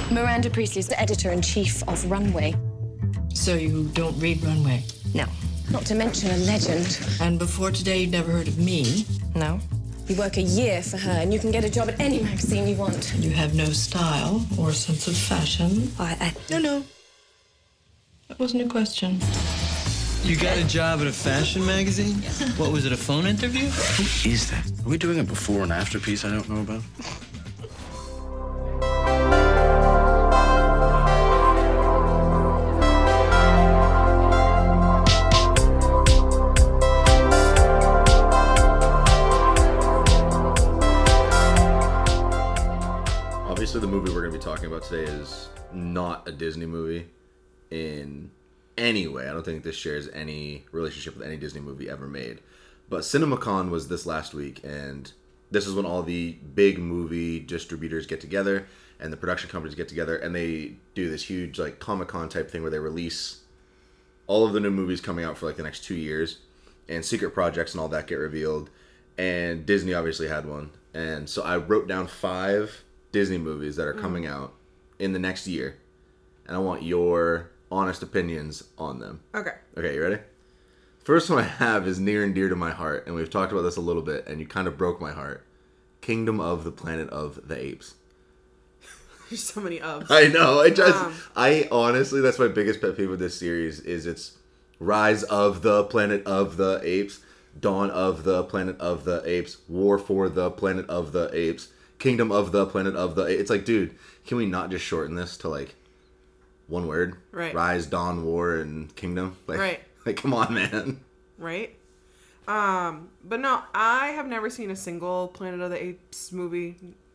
Miranda Priestley's the editor-in-chief of Runway. So you don't read Runway? No. Not to mention a legend. And before today, you'd never heard of me? No. You work a year for her, and you can get a job at any magazine you want. You have no style or sense of fashion. No. That wasn't a question. You got a job at a fashion magazine? What was it, a phone interview? Who is that? Are we doing a before and after piece I don't know about? Obviously, the movie we're going to be talking about today is not a Disney movie in any way. I don't think this shares any relationship with any Disney movie ever made. But CinemaCon was this last week, and this is when all the big movie distributors get together and the production companies get together, and they do this huge like Comic-Con type thing where they release all of the new movies coming out for like the next 2 years, and secret projects and all that get revealed. And Disney obviously had one, and so I wrote down 5 Disney movies that are coming out in the next year, and I want your honest opinions on them. Okay, you ready? First one I have is near and dear to my heart, and we've talked about this a little bit, and you kind of broke my heart. Kingdom of the Planet of the Apes. There's so many ofs. I know. I honestly, that's my biggest pet peeve with this series is it's Rise of the Planet of the Apes, Dawn of the Planet of the Apes, War for the Planet of the Apes, Kingdom of the Planet of the Apes. It's like, dude, can we not just shorten this to like one word? Right. Rise, Dawn, War, and Kingdom. Like, right. Like, come on, man. Right. But no, I have never seen a single Planet of the Apes movie.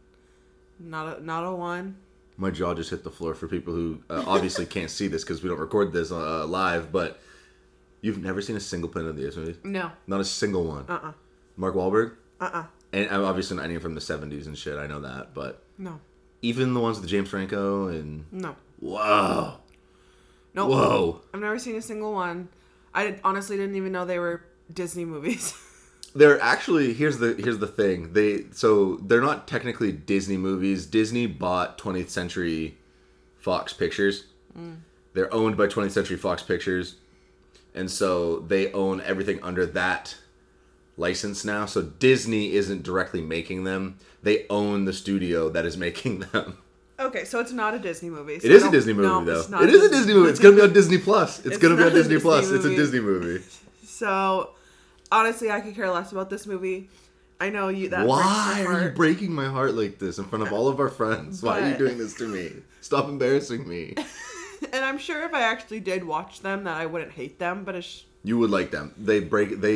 Not a one. My jaw just hit the floor for people who obviously can't see this because we don't record this live, but you've never seen a single Planet of the Apes movie? No. Not a single one? Mark Wahlberg? And I'm obviously not any from the 70s and shit, I know that, but... No. Even the ones with James Franco and... No. Whoa. No. Whoa. I've never seen a single one. I honestly didn't even know they were Disney movies. They're actually... Here's the thing. They're not technically Disney movies. Disney bought 20th Century Fox Pictures. They're owned by 20th Century Fox Pictures. And so they own everything under that license now. So Disney isn't directly making them. They own the studio that is making them. Okay, so it's not a Disney movie. So it is a Disney movie, though. It is a Disney movie. It's going to be on Disney Plus. It's going to be on Disney Plus. It's a Disney movie. So, honestly, I could care less about this movie. I know you. That Why are you breaking my heart like this in front of all of our friends? Why are you doing this to me? Stop embarrassing me. And I'm sure if I actually did watch them, that I wouldn't hate them. But you would like them. They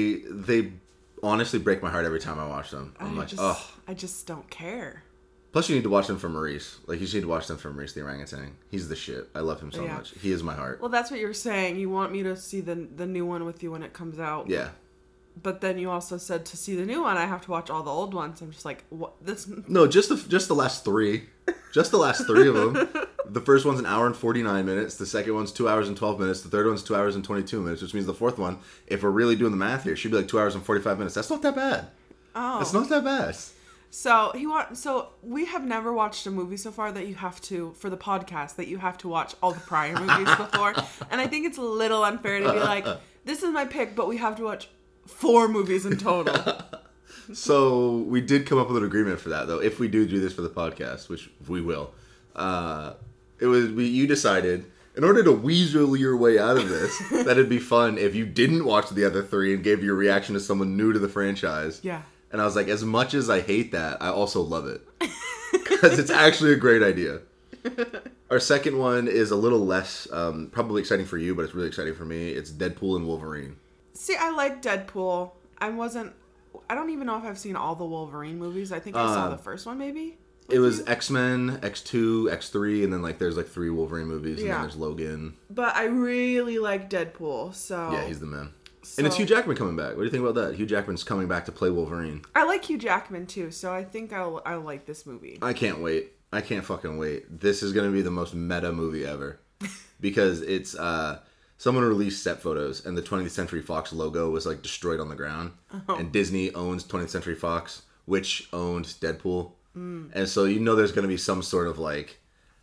honestly break my heart every time I watch them. I just don't care. Plus, you need to watch them for Maurice. Like, you should watch them for Maurice the orangutan. He's the shit. I love him so much. He is my heart. Well, that's what you were saying. You want me to see the new one with you when it comes out. Yeah. But then you also said to see the new one, I have to watch all the old ones. I'm just like, what? This? No, just the last 3. Just the last 3 of them. The first one's 1 hour and 49 minutes. The second one's 2 hours and 12 minutes. The third one's 2 hours and 22 minutes, which means the fourth one, if we're really doing the math here, should be like 2 hours and 45 minutes. That's not that bad. Oh. It's not that bad. So we have never watched a movie so far that you have to, for the podcast, that you have to watch all the prior movies before. And I think it's a little unfair to be like, this is my pick, but we have to watch 4 movies in total. So we did come up with an agreement for that, though. If we do this for the podcast, which we will, you decided, in order to weasel your way out of this, that it'd be fun if you didn't watch the other 3 and gave your reaction to someone new to the franchise. Yeah. And I was like, as much as I hate that, I also love it. Because it's actually a great idea. Our second one is a little less probably exciting for you, but it's really exciting for me. It's Deadpool and Wolverine. See, I like Deadpool. I don't even know if I've seen all the Wolverine movies. I think I saw the first one, maybe. It was X-Men, X2, X3, and then there's 3 Wolverine movies, and then there's Logan. But I really like Deadpool, so... Yeah, he's the man. And it's Hugh Jackman coming back. What do you think about that? Hugh Jackman's coming back to play Wolverine. I like Hugh Jackman, too, so I think I'll like this movie. I can't wait. I can't fucking wait. This is going to be the most meta movie ever. Because it's... someone released set photos, and the 20th Century Fox logo was, destroyed on the ground. Oh. And Disney owns 20th Century Fox, which owned Deadpool. And so there's going to be some sort of,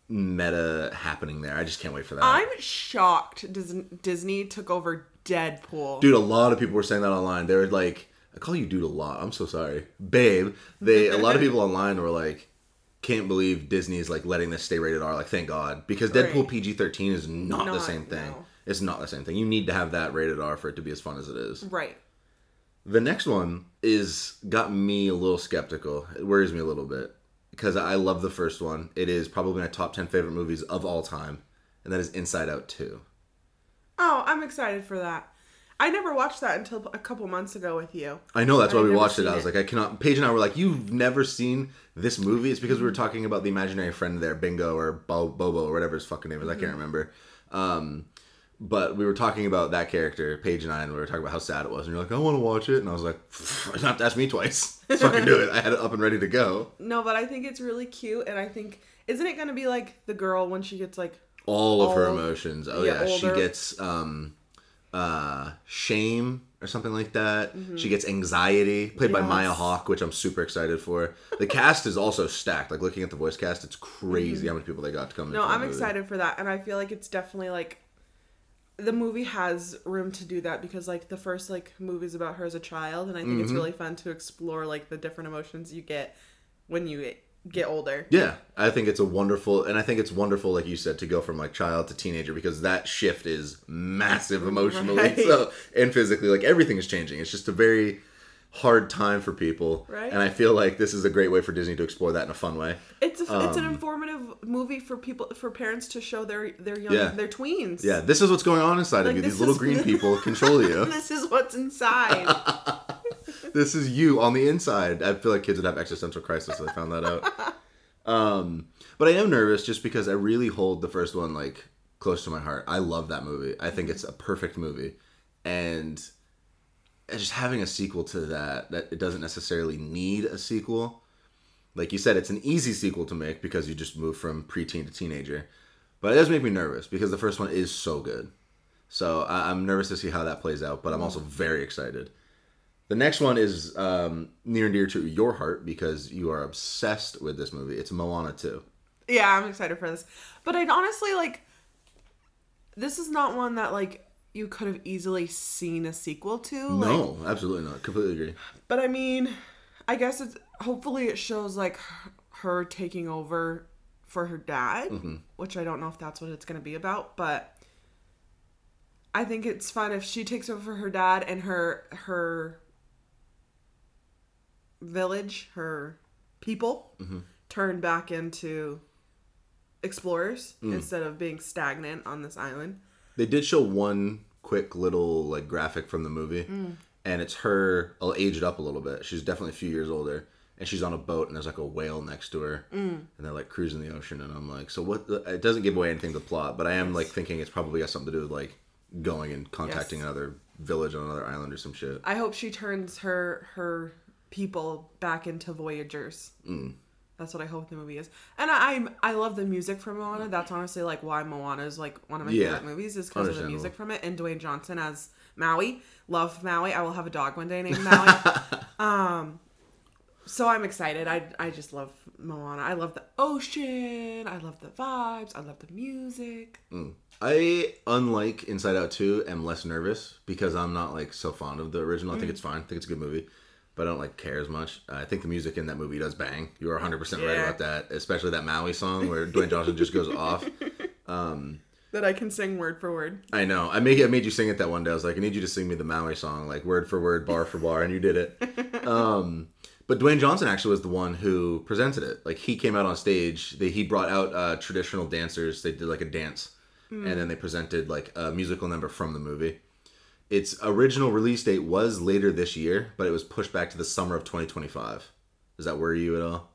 meta happening there. I just can't wait for that. I'm shocked Disney took over Deadpool. Dude, a lot of people were saying that online. They were like, I call you dude a lot. I'm so sorry. Babe. A lot of people online were like, can't believe Disney's like letting this stay rated R. Like, thank God. Because Deadpool PG-13 is not the same thing. No. It's not the same thing. You need to have that rated R for it to be as fun as it is. Right. The next one got me a little skeptical. It worries me a little bit. Because I love the first one. It is probably my top 10 favorite movies of all time. And that is Inside Out 2. Oh, I'm excited for that. I never watched that until a couple months ago with you. I know, that's why we watched it. seen I was like, I cannot... Paige and I were like, you've never seen this movie? It's because we were talking about the imaginary friend there, Bingo or Bobo or whatever his fucking name is. I can't remember. But we were talking about that character, Paige and we were talking about how sad it was. And you're like, I want to watch it. And I was like, you don't have to ask me twice. Let's fucking do it. I had it up and ready to go. No, but I think it's really cute. And I think, isn't it going to be like the girl when she gets like... All of her emotions. Oh, yeah. older. She gets shame or something like that. Mm-hmm. She gets anxiety, played by Maya Hawke, which I'm super excited for. The cast is also stacked. Like, looking at the voice cast, it's crazy how many people they got to come in. No, I'm excited for that. And I feel like it's definitely like... The movie has room to do that because, like, the first, like, movie's about her as a child, and I think it's really fun to explore, like, the different emotions you get when you get older. Yeah, I think it's wonderful, like you said, to go from, like, child to teenager, because that shift is massive emotionally, right. And physically. Like, everything is changing. It's just a very hard time for people, right? And I feel like this is a great way for Disney to explore that in a fun way. It's an informative movie for parents to show their young their tweens. Yeah, this is what's going on inside of you. These little green people control you. This is what's inside. This is you on the inside. I feel like kids would have existential crisis if they found that out. But I am nervous just because I really hold the first one like close to my heart. I love that movie. I think it's a perfect movie, and just having a sequel to that it doesn't necessarily need a sequel. Like you said, it's an easy sequel to make because you just move from preteen to teenager. But it does make me nervous because the first one is so good. So I'm nervous to see how that plays out, but I'm also very excited. The next one is near and dear to your heart because you are obsessed with this movie. It's Moana 2. Yeah, I'm excited for this. But I'd honestly, like, this is not one that, like, you could have easily seen a sequel to. No, absolutely not. Completely agree. But I mean, I guess hopefully it shows like her taking over for her dad, which I don't know if that's what it's going to be about, but I think it's fun if she takes over for her dad and her village, her people turn back into explorers instead of being stagnant on this island. They did show one quick little like graphic from the movie, and it's her aged up a little bit. She's definitely a few years older, and she's on a boat, and there's like a whale next to her, and they're like cruising the ocean. And I'm like, so what? It doesn't give away anything to the plot, but I am like thinking it's probably got something to do with like going and contacting another village on another island or some shit. I hope she turns her people back into voyagers. That's what I hope the movie is. And I love the music from Moana. That's honestly like why Moana is like one of my favorite movies is because of the music from it. And Dwayne Johnson as Maui. Love Maui. I will have a dog one day named Maui. So I'm excited. I just love Moana. I love the ocean. I love the vibes. I love the music. I, unlike Inside Out 2, am less nervous because I'm not like so fond of the original. I think it's fine. I think it's a good movie. But I don't like care as much. I think the music in that movie does bang. You are 100% right about that. Especially that Maui song where Dwayne Johnson just goes off. That I can sing word for word. I know. I made you sing it that one day. I was like, I need you to sing me the Maui song, like word for word, bar for bar, and you did it. But Dwayne Johnson actually was the one who presented it. Like he came out on stage. He brought out traditional dancers. They did like a dance, and then they presented like a musical number from the movie. Its original release date was later this year, but it was pushed back to the summer of 2025. Does that worry you at all?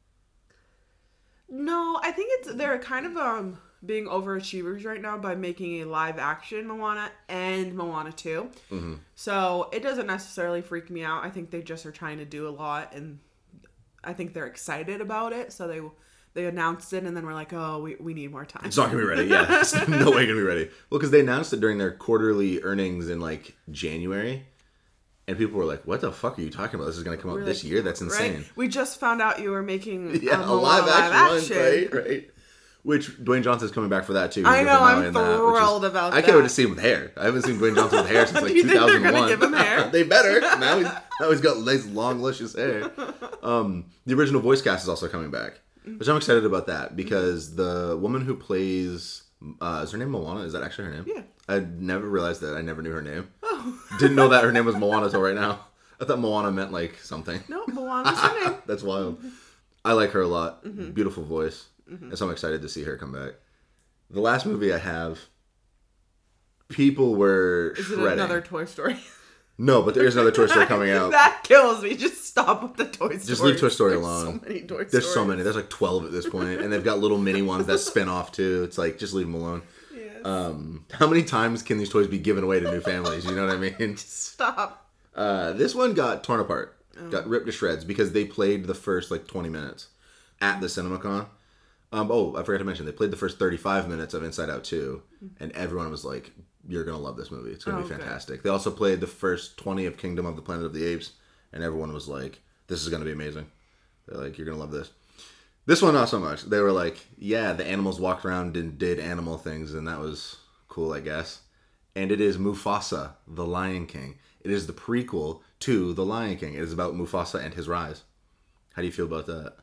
No, I think they're kind of being overachievers right now by making a live action Moana and Moana 2. So it doesn't necessarily freak me out. I think they just are trying to do a lot, and I think they're excited about it. So they announced it, and then we're like, oh, we need more time. It's not going to be ready. Yeah, it's no way going to be ready. Well, because they announced it during their quarterly earnings in, like, January. And people were like, what the fuck are you talking about? This is going to come out this year? That's insane. Right? We just found out you were making a live action. Right. Which Dwayne Johnson's coming back for that too. I He's know, now I'm in that, thrilled about I can't that. wait to see him with hair. I haven't seen Dwayne Johnson with hair since like Do you think they're 2001. gonna give him hair? They better. Now he's got nice, long, luscious hair. The original voice cast is also coming back, which I'm excited about that because the woman who plays is her name Moana? Is that actually her name? Yeah. I never realized that. I never knew her name. Oh. Didn't know that her name was Moana till right now. I thought Moana meant like something. No, Moana's her name. That's wild. I like her a lot. Beautiful voice. And so I'm excited to see her come back. The last movie I have, people were Is shredding. it another Toy Story? No, but there is another Toy Story coming out. That kills me. Just stop with the Toy Story. Just leave Toy Story There's alone. So many Toy Stories. There's so many. There's like 12 at this point, and they've got little mini ones that spin off too. It's like, just leave them alone. Yes. How many times can these toys be given away to new families? You know what I mean? Stop. This one got torn apart, got ripped to shreds because they played the first like 20 minutes at the CinemaCon. I forgot to mention, they played the first 35 minutes of Inside Out 2, and everyone was like, you're going to love this movie. It's going to be fantastic. They also played the first 20 of Kingdom of the Planet of the Apes, and everyone was like, this is going to be amazing. They're like, you're going to love this. This one, not so much. They were like, yeah, the animals walked around and did animal things, and that was cool, I guess. And it is Mufasa, the Lion King. It is the prequel to The Lion King. It is about Mufasa and his rise. How do you feel about that?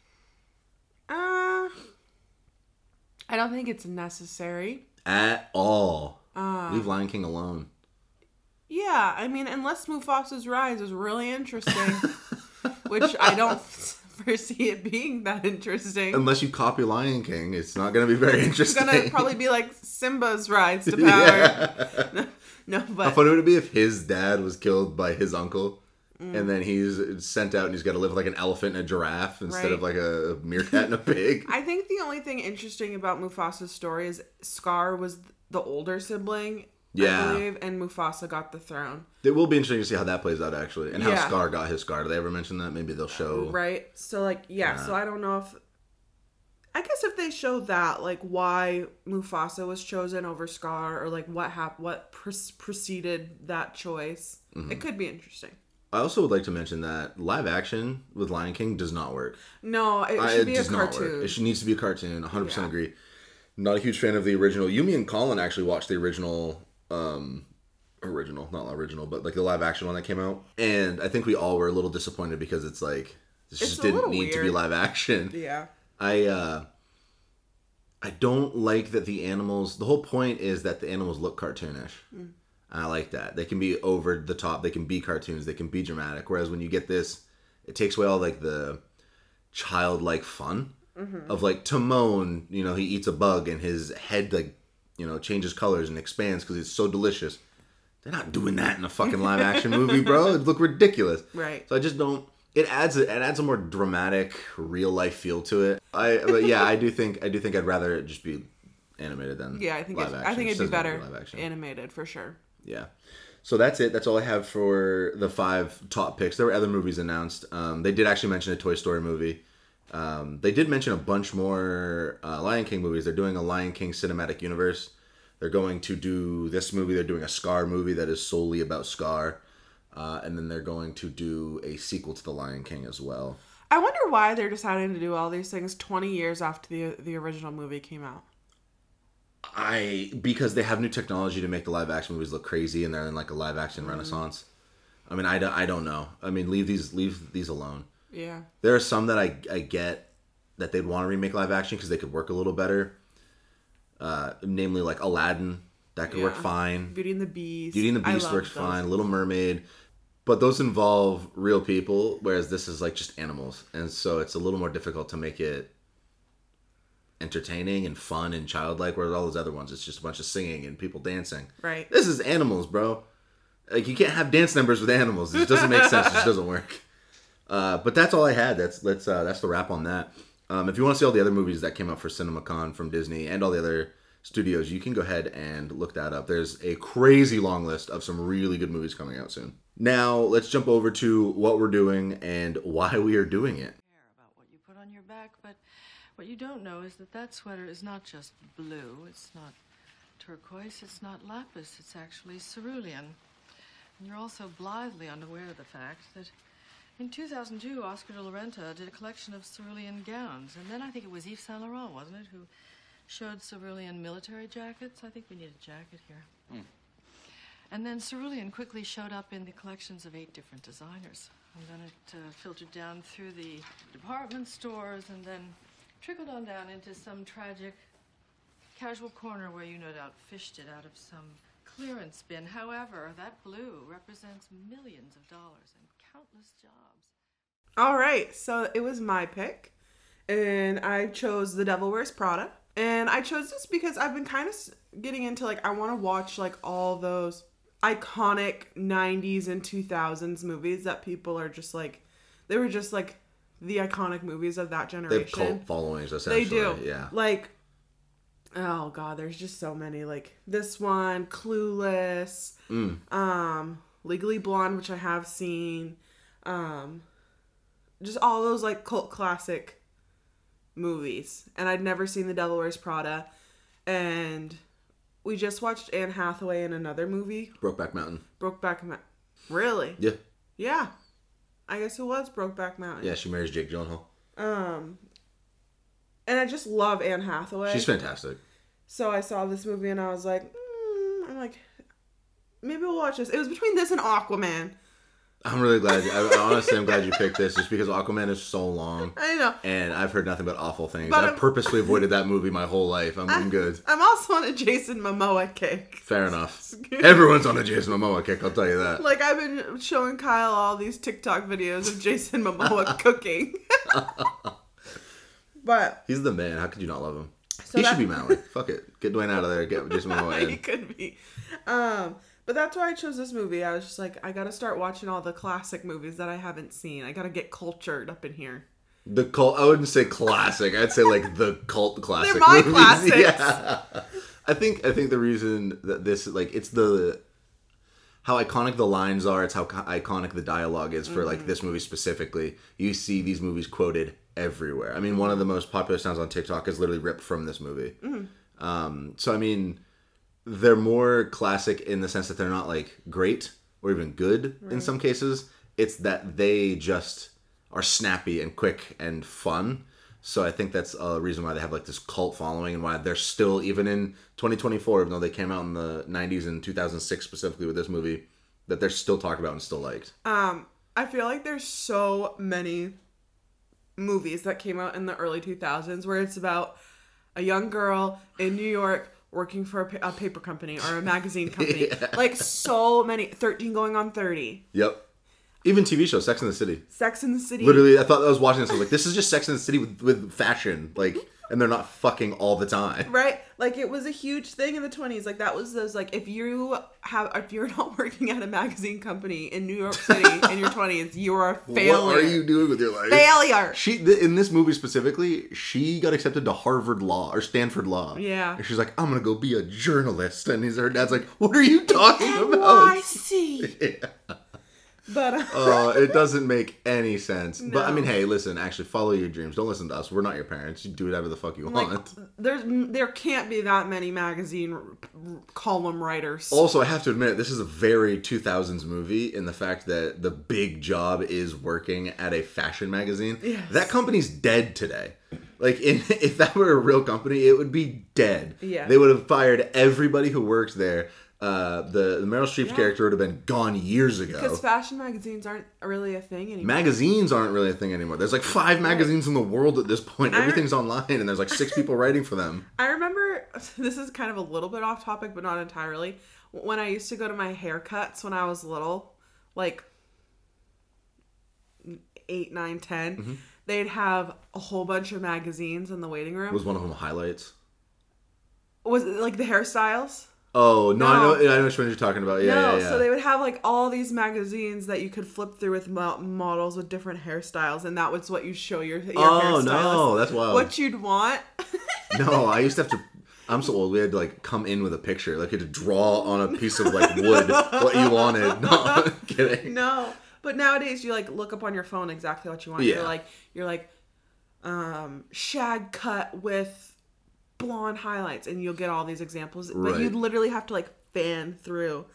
I don't think it's necessary. At all. Leave Lion King alone. Yeah, I mean, unless Mufasa's rise is really interesting, which I don't foresee it being that interesting. Unless you copy Lion King, it's not going to be very interesting. It's gonna probably be like Simba's rise to power. No, but How funny would it be if his dad was killed by his uncle, and then he's sent out and he's got to live with like an elephant and a giraffe instead of like a meerkat and a pig? I think the only thing interesting about Mufasa's story is Scar was the older sibling, I believe, and Mufasa got the throne. It will be interesting to see how that plays out, actually, and how Yeah. Scar got his scar. Do they ever mention that? Maybe they'll show. Right? So, like, so I don't know if... I guess if they show that, like, why Mufasa was chosen over Scar, or, like, what preceded that choice, it could be interesting. I also would like to mention that live action with Lion King does not work. No, it should be a does not work. cartoon. It needs to be a cartoon. 100% agree. Not a huge fan of the original. You, me, and Colin actually watched the original, not original, but like the live action one that came out. And I think we all were a little disappointed because it's like, this just didn't need to be live action. Yeah. I don't like that the whole point is that the animals look cartoonish. I like that. They can be over the top. They can be cartoons. They can be dramatic. Whereas when you get this, it takes away all like the childlike fun of like Timon. You know, he eats a bug and his head like, you know, changes colors and expands because it's so delicious. They're not doing that in a fucking live action movie, bro. It'd look ridiculous. Right. So I just don't. It adds a more dramatic, real life feel to it. I do think I'd rather it just be animated than Yeah, I think live action. I think it'd be better live action. animated for sure. Yeah. So that's it. That's all I have for the 5 top picks. There were other movies announced. They did actually mention a Toy Story movie. They did mention a bunch more Lion King movies. They're doing a Lion King cinematic universe. They're going to do this movie. They're doing a Scar movie that is solely about Scar. And then they're going to do a sequel to The Lion King as well. I wonder why they're deciding to do all these things 20 years after the original movie came out. Because they have new technology to make the live action movies look crazy, and they're in like a live action renaissance. I mean, I don't know. I mean, leave these alone. Yeah. There are some that I get that they'd want to remake live action because they could work a little better. Namely, like Aladdin, that could work fine. Beauty and the Beast. Beauty and the Beast works fine. Little Mermaid. But those involve real people, whereas this is like just animals. And so it's a little more difficult to make it entertaining and fun and childlike, whereas all those other ones, it's just a bunch of singing and people dancing. Right. This is animals, bro. Like, you can't have dance numbers with animals. It just doesn't make sense. It just doesn't work. But that's all I had. That's the wrap on that. If you want to see all the other movies that came out for CinemaCon from Disney and all the other studios, you can go ahead and look that up. There's a crazy long list of some really good movies coming out soon. Now, let's jump over to what we're doing and why we are doing it. About what you put on your back, but what you don't know is that sweater is not just blue, it's not turquoise, it's not lapis, it's actually cerulean. And you're also blithely unaware of the fact that In 2002, Oscar de la Renta did a collection of cerulean gowns. And then I think it was Yves Saint Laurent, wasn't it, who showed cerulean military jackets? I think we need a jacket here. And then cerulean quickly showed up in the collections of 8 different designers. And then it filtered down through the department stores and then trickled on down into some tragic casual corner where you no doubt fished it out of some clearance bin. However, that blue represents millions of dollars and countless jobs. All right, so it was my pick, and I chose The Devil Wears Prada. And I chose this because I've been kind of getting into, like, I want to watch, like, all those iconic 90s and 2000s movies that people are just, like, they were just, like, the iconic movies of that generation. They have cult followings, essentially. They do. Yeah. Like, oh, God, there's just so many. Like, this one, Clueless, Legally Blonde, which I have seen. Just all those, like, cult classic movies. And I'd never seen The Devil Wears Prada. And we just watched Anne Hathaway in another movie. Brokeback Mountain. Brokeback Mountain. Really? Yeah. Yeah. I guess it was Brokeback Mountain. Yeah, she marries Jake Gyllenhaal. And I just love Anne Hathaway. She's fantastic. So I saw this movie and I was like, maybe we'll watch this. It was between this and Aquaman. I'm really glad. Honestly, I'm glad you picked this just because Aquaman is so long. I know. And I've heard nothing but awful things. But I've purposely avoided that movie my whole life. I'm good. I'm also on a Jason Momoa kick. Fair enough. Everyone's on a Jason Momoa kick, I'll tell you that. Like, I've been showing Kyle all these TikTok videos of Jason Momoa cooking. But he's the man. How could you not love him? So he should be Maui. Fuck it. Get Dwayne out of there. Get Jason Momoa in. He could be. But that's why I chose this movie. I was just like, I gotta start watching all the classic movies that I haven't seen. I gotta get cultured up in here. The cult. I wouldn't say classic. I'd say like the cult classic. They're my movies. classics. Yeah. I think the reason that this, like, it's how iconic the lines are. It's how iconic the dialogue is for like this movie specifically. You see these movies quoted everywhere. I mean, one of the most popular sounds on TikTok is literally ripped from this movie. So I mean, they're more classic in the sense that they're not like great or even good in some cases. It's that they just are snappy and quick and fun. So I think that's a reason why they have like this cult following and why they're still, even in 2024, even though they came out in the 90s and 2006 specifically with this movie, that they're still talked about and still liked. I feel like there's so many movies that came out in the early 2000s where it's about a young girl in New York working for a paper company or a magazine company. Yeah. Like, so many. 13 going on 30. Yep. Even TV shows, Sex and the City. Sex and the City. Literally, I thought I was watching this. I was like, this is just Sex and the City with fashion. Like, and they're not fucking all the time. Right? Like, it was a huge thing in the 20s. Like, that was those, like, if you're not working at a magazine company in New York City in your 20s, you are a failure. What are you doing with your life? Failure. In this movie specifically, she got accepted to Harvard Law or Stanford Law. Yeah. And she's like, I'm going to go be a journalist. And her dad's like, what are you talking about? NYC. Yeah. But it doesn't make any sense. No. But I mean, hey, listen, actually follow your dreams. Don't listen to us. We're not your parents. You do whatever the fuck you want. There can't be that many magazine column writers. Also, I have to admit, this is a very 2000s movie in the fact that the big job is working at a fashion magazine. Yes. That company's dead today. Like, if that were a real company, it would be dead. Yeah. They would have fired everybody who works there. The Meryl Streep character would have been gone years ago. Because fashion magazines aren't really a thing anymore. Magazines aren't really a thing anymore. There's like 5 magazines in the world at this point. Everything's online, and there's like 6 people writing for them. I remember, this is kind of a little bit off topic, but not entirely. When I used to go to my haircuts when I was little, like 8, 9, 10, they'd have a whole bunch of magazines in the waiting room. Was one of them highlights? Was it like the hairstyles? Oh, no. No. I know which one you're talking about. Yeah. So they would have like all these magazines that you could flip through with models with different hairstyles, and that was what you show your hairstylist. No, that's wild. What you'd want. No, I used to have to... I'm so old. We had to like come in with a picture. Like you had to draw on a piece of like wood what you wanted. No, I'm kidding. No. But nowadays you like look up on your phone exactly what you want. Yeah. You're like shag cut with blonde highlights, and you'll get all these examples. Right. But you'd literally have to like fan through.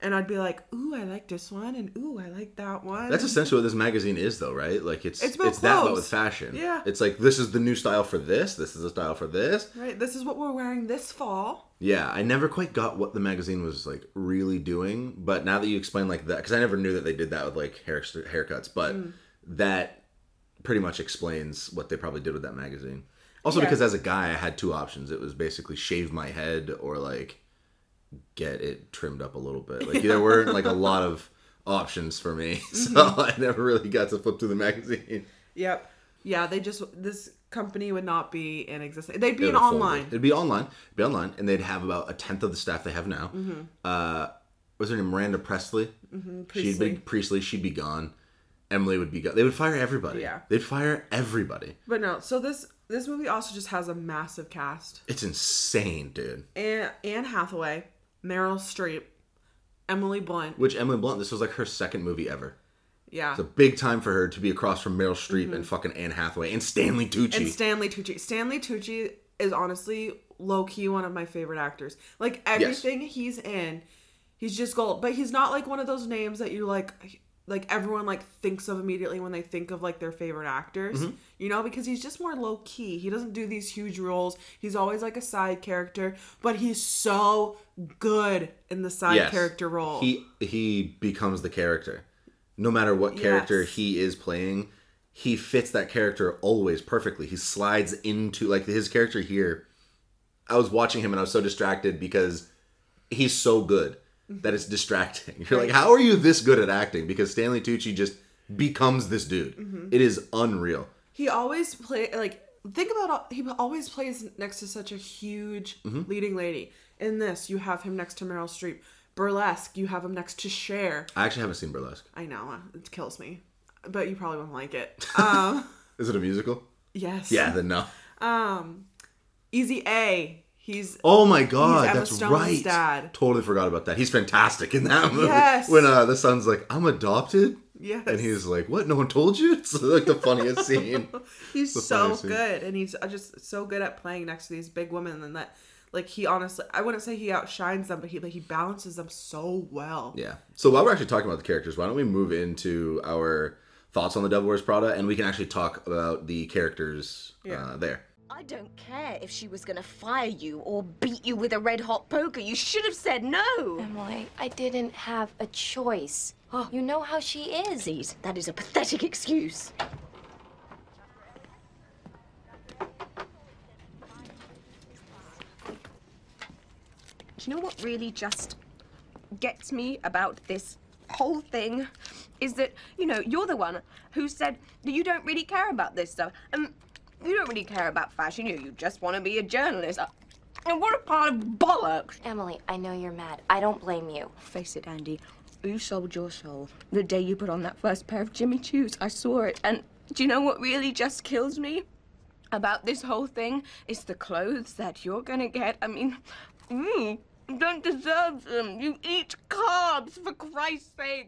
And I'd be like, ooh, I like this one, and ooh, I like that one. That's essentially what this magazine is, though, right? Like, it's about that, but clothes. with fashion. Yeah. It's like, this is the new style for this. This is the style for this. Right, this is what we're wearing this fall. Yeah, I never quite got what the magazine was, like, really doing. But now that you explain, like, that, because I never knew that they did that with, like, haircuts. But that pretty much explains what they probably did with that magazine. Also, because as a guy, I had two options. It was basically shave my head or, like, get it trimmed up a little bit. Like, there weren't like a lot of options for me, so I never really got to flip through the magazine. Yep. Yeah, this company would not be in existence. They'd be It in would have online. folded. It'd be online, and they'd have about 1/10 of the staff they have now. What's her name? Miranda Priestley. Priestley. She'd be gone. Emily would be gone. They would fire everybody. Yeah. They'd fire everybody. But no, so this movie also just has a massive cast. It's insane, dude. Anne Hathaway, Meryl Streep, Emily Blunt. Which Emily Blunt, this was like her second movie ever. Yeah. It's a big time for her to be across from Meryl Streep and fucking Anne Hathaway and Stanley Tucci. And Stanley Tucci. Stanley Tucci is honestly low-key one of my favorite actors. Like, everything he's in, he's just gold. But he's not like one of those names that you like everyone like thinks of immediately when they think of like their favorite actors. You know, because he's just more low-key. He doesn't do these huge roles. He's always like a side character, but he's so good in the side character role. He becomes the character. No matter what character he is playing, he fits that character always perfectly. He slides into, like, his character here. I was watching him and I was so distracted because he's so good that it's distracting. You're like, how are you this good at acting? Because Stanley Tucci just becomes this dude. It is unreal. He always he always plays next to such a huge leading lady. In this, you have him next to Meryl Streep. Burlesque, you have him next to Cher. I actually haven't seen Burlesque. I know, it kills me. But you probably won't like it. Is it a musical? Yes. Yeah, then no. Easy A. He's Oh my god, Emma that's Stone's right. dad. Totally forgot about that. He's fantastic in that movie. Yes. When the son's like, I'm adopted. Yes. And he's like, what? No one told you? It's like the funniest scene. He's The so funniest scene. good. And he's just so good at playing next to these big women. And that, like, he honestly, I wouldn't say he outshines them, but he balances them so well. Yeah. So while we're actually talking about the characters, why don't we move into our thoughts on The Devil Wears Prada, and we can actually talk about the characters there. I don't care if she was gonna fire you or beat you with a red-hot poker. You should have said no. Emily, I didn't have a choice. You know how she is. Please, that is a pathetic excuse. Do you know what really just gets me about this whole thing? Is that, you know, you're the one who said that you don't really care about this stuff. You don't really care about fashion. You just want to be a journalist. And what a pile of bollocks. Emily, I know you're mad. I don't blame you. Face it, Andy. You sold your soul the day you put on that first pair of Jimmy Choos. I saw it. And do you know what really just kills me about this whole thing? It's the clothes that you're gonna get. I mean, you don't deserve them. You eat carbs, for Christ's sake.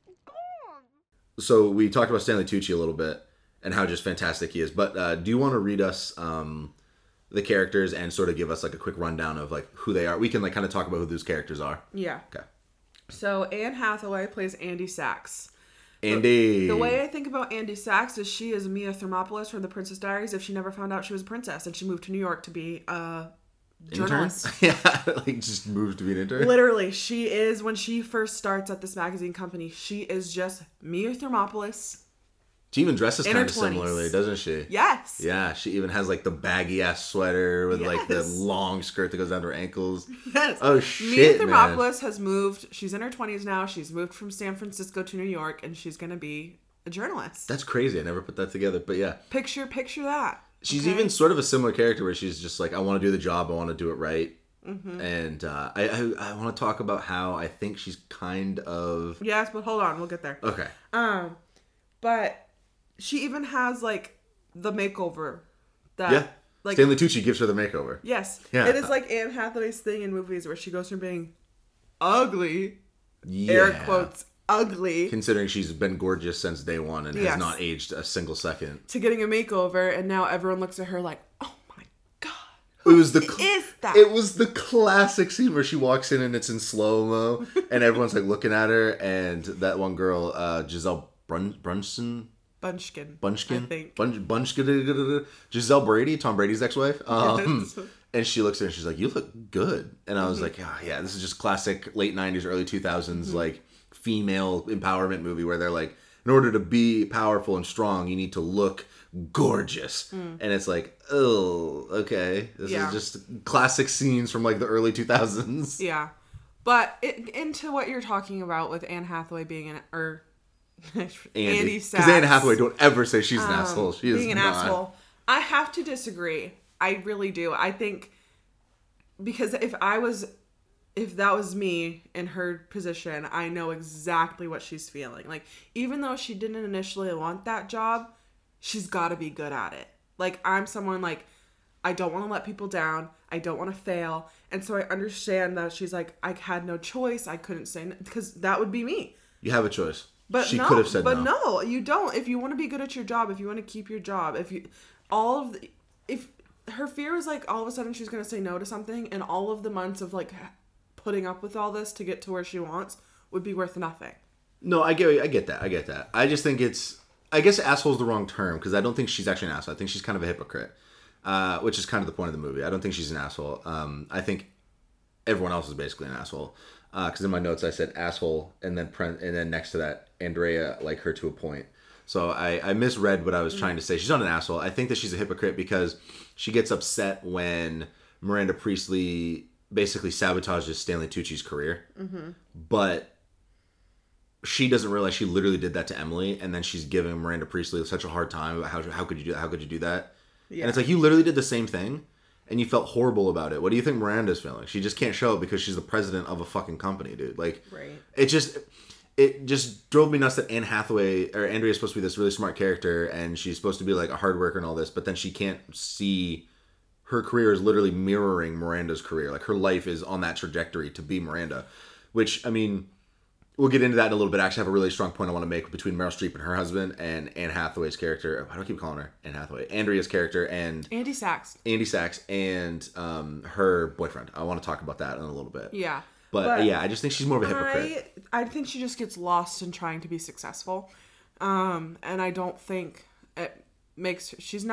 So we talked about Stanley Tucci a little bit and how just fantastic he is. But do you want to read us the characters and sort of give us like a quick rundown of like who they are? We can like kind of talk about who those characters are. Yeah. Okay. So Anne Hathaway plays Andy Sachs. Andy. The way I think about Andy Sachs is she is Mia Thermopolis from The Princess Diaries if she never found out she was a princess and she moved to New York to be a journalist. Yeah, like just moved to be an intern. Literally, she is, when she first starts at this magazine company, she is just Mia Thermopolis. She even dresses In kind her of 20s. similarly, doesn't she? Yes. Yeah, she even has like the baggy ass sweater with like the Yes. long skirt that goes down to her ankles. Yes. Oh Mia shit, man. Thermopolis has moved. She's in her 20s now. She's moved from San Francisco to New York, and she's going to be a journalist. That's crazy. I never put that together, but yeah. Picture that. She's okay? even sort of a similar character where she's just like, I want to do the job, I want to do it right. Mm-hmm. And I want to talk about how I think she's kind of... Yes, but hold on. We'll get there. Okay. But she even has, like, the makeover. That, Yeah. Like, Stanley Tucci gives her the makeover. yes. Yeah. It is like Anne Hathaway's thing in movies where she goes from being ugly, Yeah. air quotes, ugly, Considering she's been gorgeous since day one and has Yes. not aged a single second. to getting a makeover, and now everyone looks at her like, oh my god. It was the is that? It was the classic scene where she walks in and it's in slow-mo and everyone's like looking at her, and that one girl, Giselle Bunchkin, I think. Bunchkin, Giselle Brady, Tom Brady's ex-wife. And she looks at her and she's like, "You look good." And I was like, "Oh yeah, this is just classic late 90s, early 2000s like female empowerment movie where they're like, in order to be powerful and strong, you need to look gorgeous." And it's like, oh, okay. This is just classic scenes from like the early 2000s. Yeah. But into what you're talking about with Anne Hathaway being Andy Sachs. Because Anne Hathaway, don't ever say she's an asshole. She is being an not. asshole. I have to disagree. I really do. I think because if that was me in her position, I know exactly what she's feeling. Like, even though she didn't initially want that job, she's got to be good at it. Like, I'm someone like, I don't want to let people down. I don't want to fail. And so I understand that she's like, I had no choice. I couldn't say no, because that would be me. You have a choice. But she no, could have said but no. no, you don't. If you want to be good at your job, if you want to keep your job, if her fear was like all of a sudden she's going to say no to something, and all of the months of like putting up with all this to get to where she wants would be worth nothing. No, I get that. I just think I guess asshole's the wrong term, because I don't think she's actually an asshole. I think she's kind of a hypocrite, which is kind of the point of the movie. I don't think she's an asshole. I think everyone else is basically an asshole. Because in my notes I said asshole, and then next to that, Andrea, like her to a point. So I misread what I was trying to say. She's not an asshole. I think that she's a hypocrite because she gets upset when Miranda Priestley basically sabotages Stanley Tucci's career. Mm-hmm. But she doesn't realize she literally did that to Emily, and then she's giving Miranda Priestley such a hard time about how could you do that? How could you do that? Yeah. And it's like, you literally did the same thing, and you felt horrible about it. What do you think Miranda's feeling? She just can't show it because she's the president of a fucking company, dude. Like, right. It just drove me nuts that Anne Hathaway, or Andrea, is supposed to be this really smart character, and she's supposed to be like a hard worker and all this, but then she can't see her career is literally mirroring Miranda's career. Like, her life is on that trajectory to be Miranda, which, I mean, we'll get into that in a little bit. I actually have a really strong point I want to make between Meryl Streep and her husband, and Anne Hathaway's character. Why do I keep calling her Anne Hathaway? Andrea's character and Andy Sachs and her boyfriend. I want to talk about that in a little bit. Yeah. But yeah, I just think she's more of a hypocrite. I think she just gets lost in trying to be successful. And I don't think it makes her, she's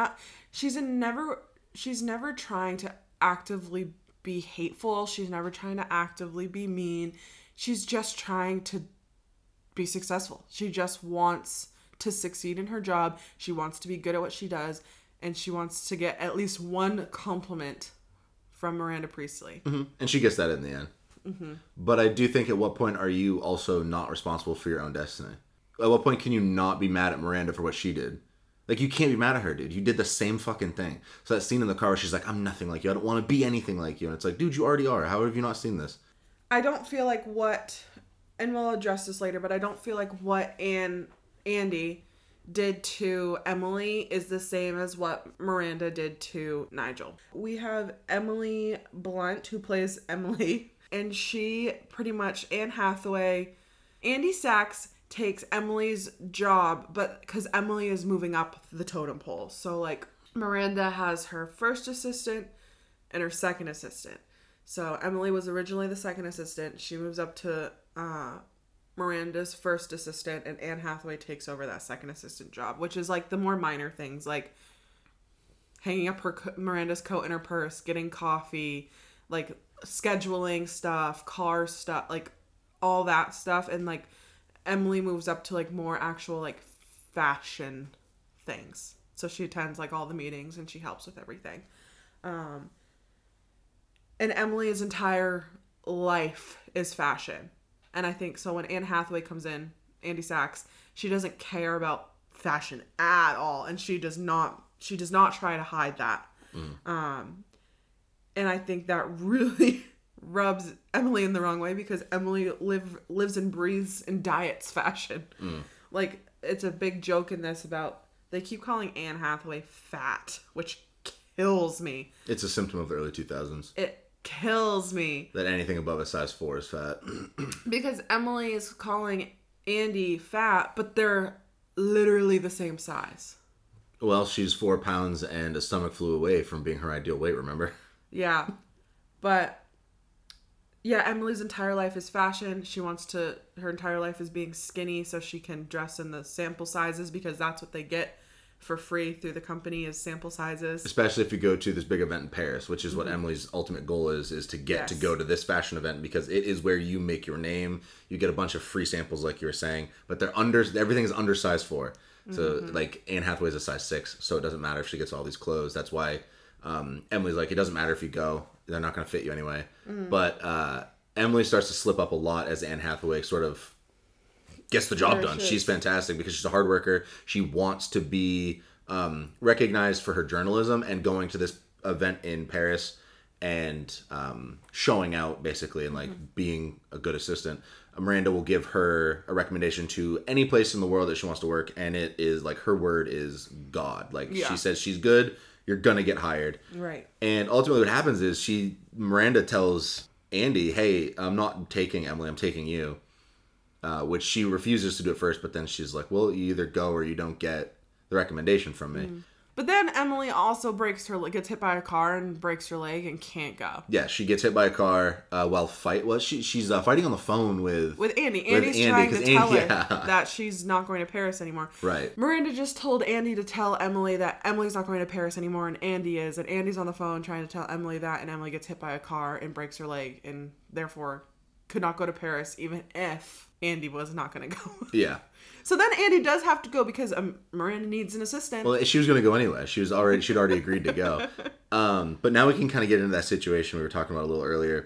never trying to actively be hateful. She's never trying to actively be mean. She's just trying to be successful. She just wants to succeed in her job. She wants to be good at what she does, and she wants to get at least one compliment from Miranda Priestley. Mm-hmm. And she gets that in the end. Mm-hmm. But I do think, at what point are you also not responsible for your own destiny? At what point can you not be mad at Miranda for what she did? Like, you can't be mad at her, dude. You did the same fucking thing. So that scene in the car where she's like, I'm nothing like you. I don't want to be anything like you. And it's like, dude, you already are. How have you not seen this? I don't feel like and we'll address this later, but I don't feel like what Andy did to Emily is the same as what Miranda did to Nigel. We have Emily Blunt, who plays Emily, and she pretty much, Anne Hathaway, Andy Sachs takes Emily's job, but because Emily is moving up the totem pole. So, like, Miranda has her first assistant and her second assistant. So Emily was originally the second assistant. She moves up to Miranda's first assistant, and Anne Hathaway takes over that second assistant job, which is like the more minor things, like hanging up Miranda's coat in her purse, getting coffee, like scheduling stuff, car stuff, like all that stuff. And like Emily moves up to like more actual like fashion things. So she attends like all the meetings and she helps with everything. And Emily's entire life is fashion. And I think so when Anne Hathaway comes in, Andy Sachs, she doesn't care about fashion at all. And she does not try to hide that. And I think that really rubs Emily in the wrong way, because Emily lives and breathes and diets fashion. Like, it's a big joke in this about, they keep calling Anne Hathaway fat, which kills me. It's a symptom of the early 2000s. It kills me. That anything above a size 4 is fat. Because Emily is calling Andy fat, but they're literally the same size. Well, she's 4 pounds and a stomach flew away from being her ideal weight, remember? Yeah. But yeah, Emily's entire life is fashion. Her entire life is being skinny so she can dress in the sample sizes because that's what they get for free through the company is sample sizes. Especially if you go to this big event in Paris, which is what Emily's ultimate goal is to get to go to this fashion event because it is where you make your name. You get a bunch of free samples like you were saying, but everything is under size 4. So like Anne Hathaway's a size 6, so it doesn't matter if she gets all these clothes. That's why Emily's like, it doesn't matter if you go. They're not going to fit you anyway. But Emily starts to slip up a lot as Anne Hathaway sort of gets the job done. She's fantastic because she's a hard worker. She wants to be recognized for her journalism and going to this event in Paris and showing out basically and like being a good assistant. Miranda will give her a recommendation to any place in the world that she wants to work, and it is like her word is God. Like she says she's good, you're gonna get hired. Right. And ultimately what happens is Miranda tells Andy, hey, I'm not taking Emily, I'm taking you. Which she refuses to do at first, but then she's like, well, you either go or you don't get the recommendation from me. But then Emily also gets hit by a car and breaks her leg and can't go. Yeah, she gets hit by a car while she's fighting on the phone with Andy. Andy's trying to tell her yeah. that she's not going to Paris anymore. Right. Miranda just told Andy to tell Emily that Emily's not going to Paris anymore and Andy is. And Andy's on the phone trying to tell Emily that, and Emily gets hit by a car and breaks her leg and therefore could not go to Paris even if Andy was not going to go. Yeah. So then Andy does have to go because Miranda needs an assistant. Well, she was going to go anyway. She'd already agreed to go. But now we can kind of get into that situation we were talking about a little earlier.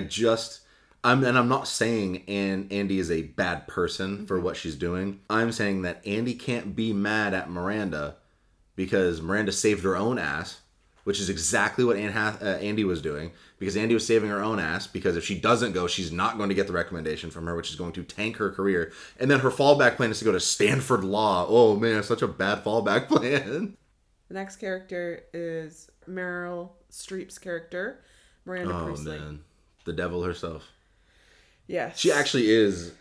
I'm not saying Andy is a bad person for what she's doing. I'm saying that Andy can't be mad at Miranda because Miranda saved her own ass, which is exactly what Andy was doing. Because Andy was saving her own ass, because if she doesn't go, she's not going to get the recommendation from her, which is going to tank her career. And then her fallback plan is to go to Stanford Law. Oh man, such a bad fallback plan. The next character is Meryl Streep's character, Miranda Priestley. Oh man, the devil herself. Yes. She actually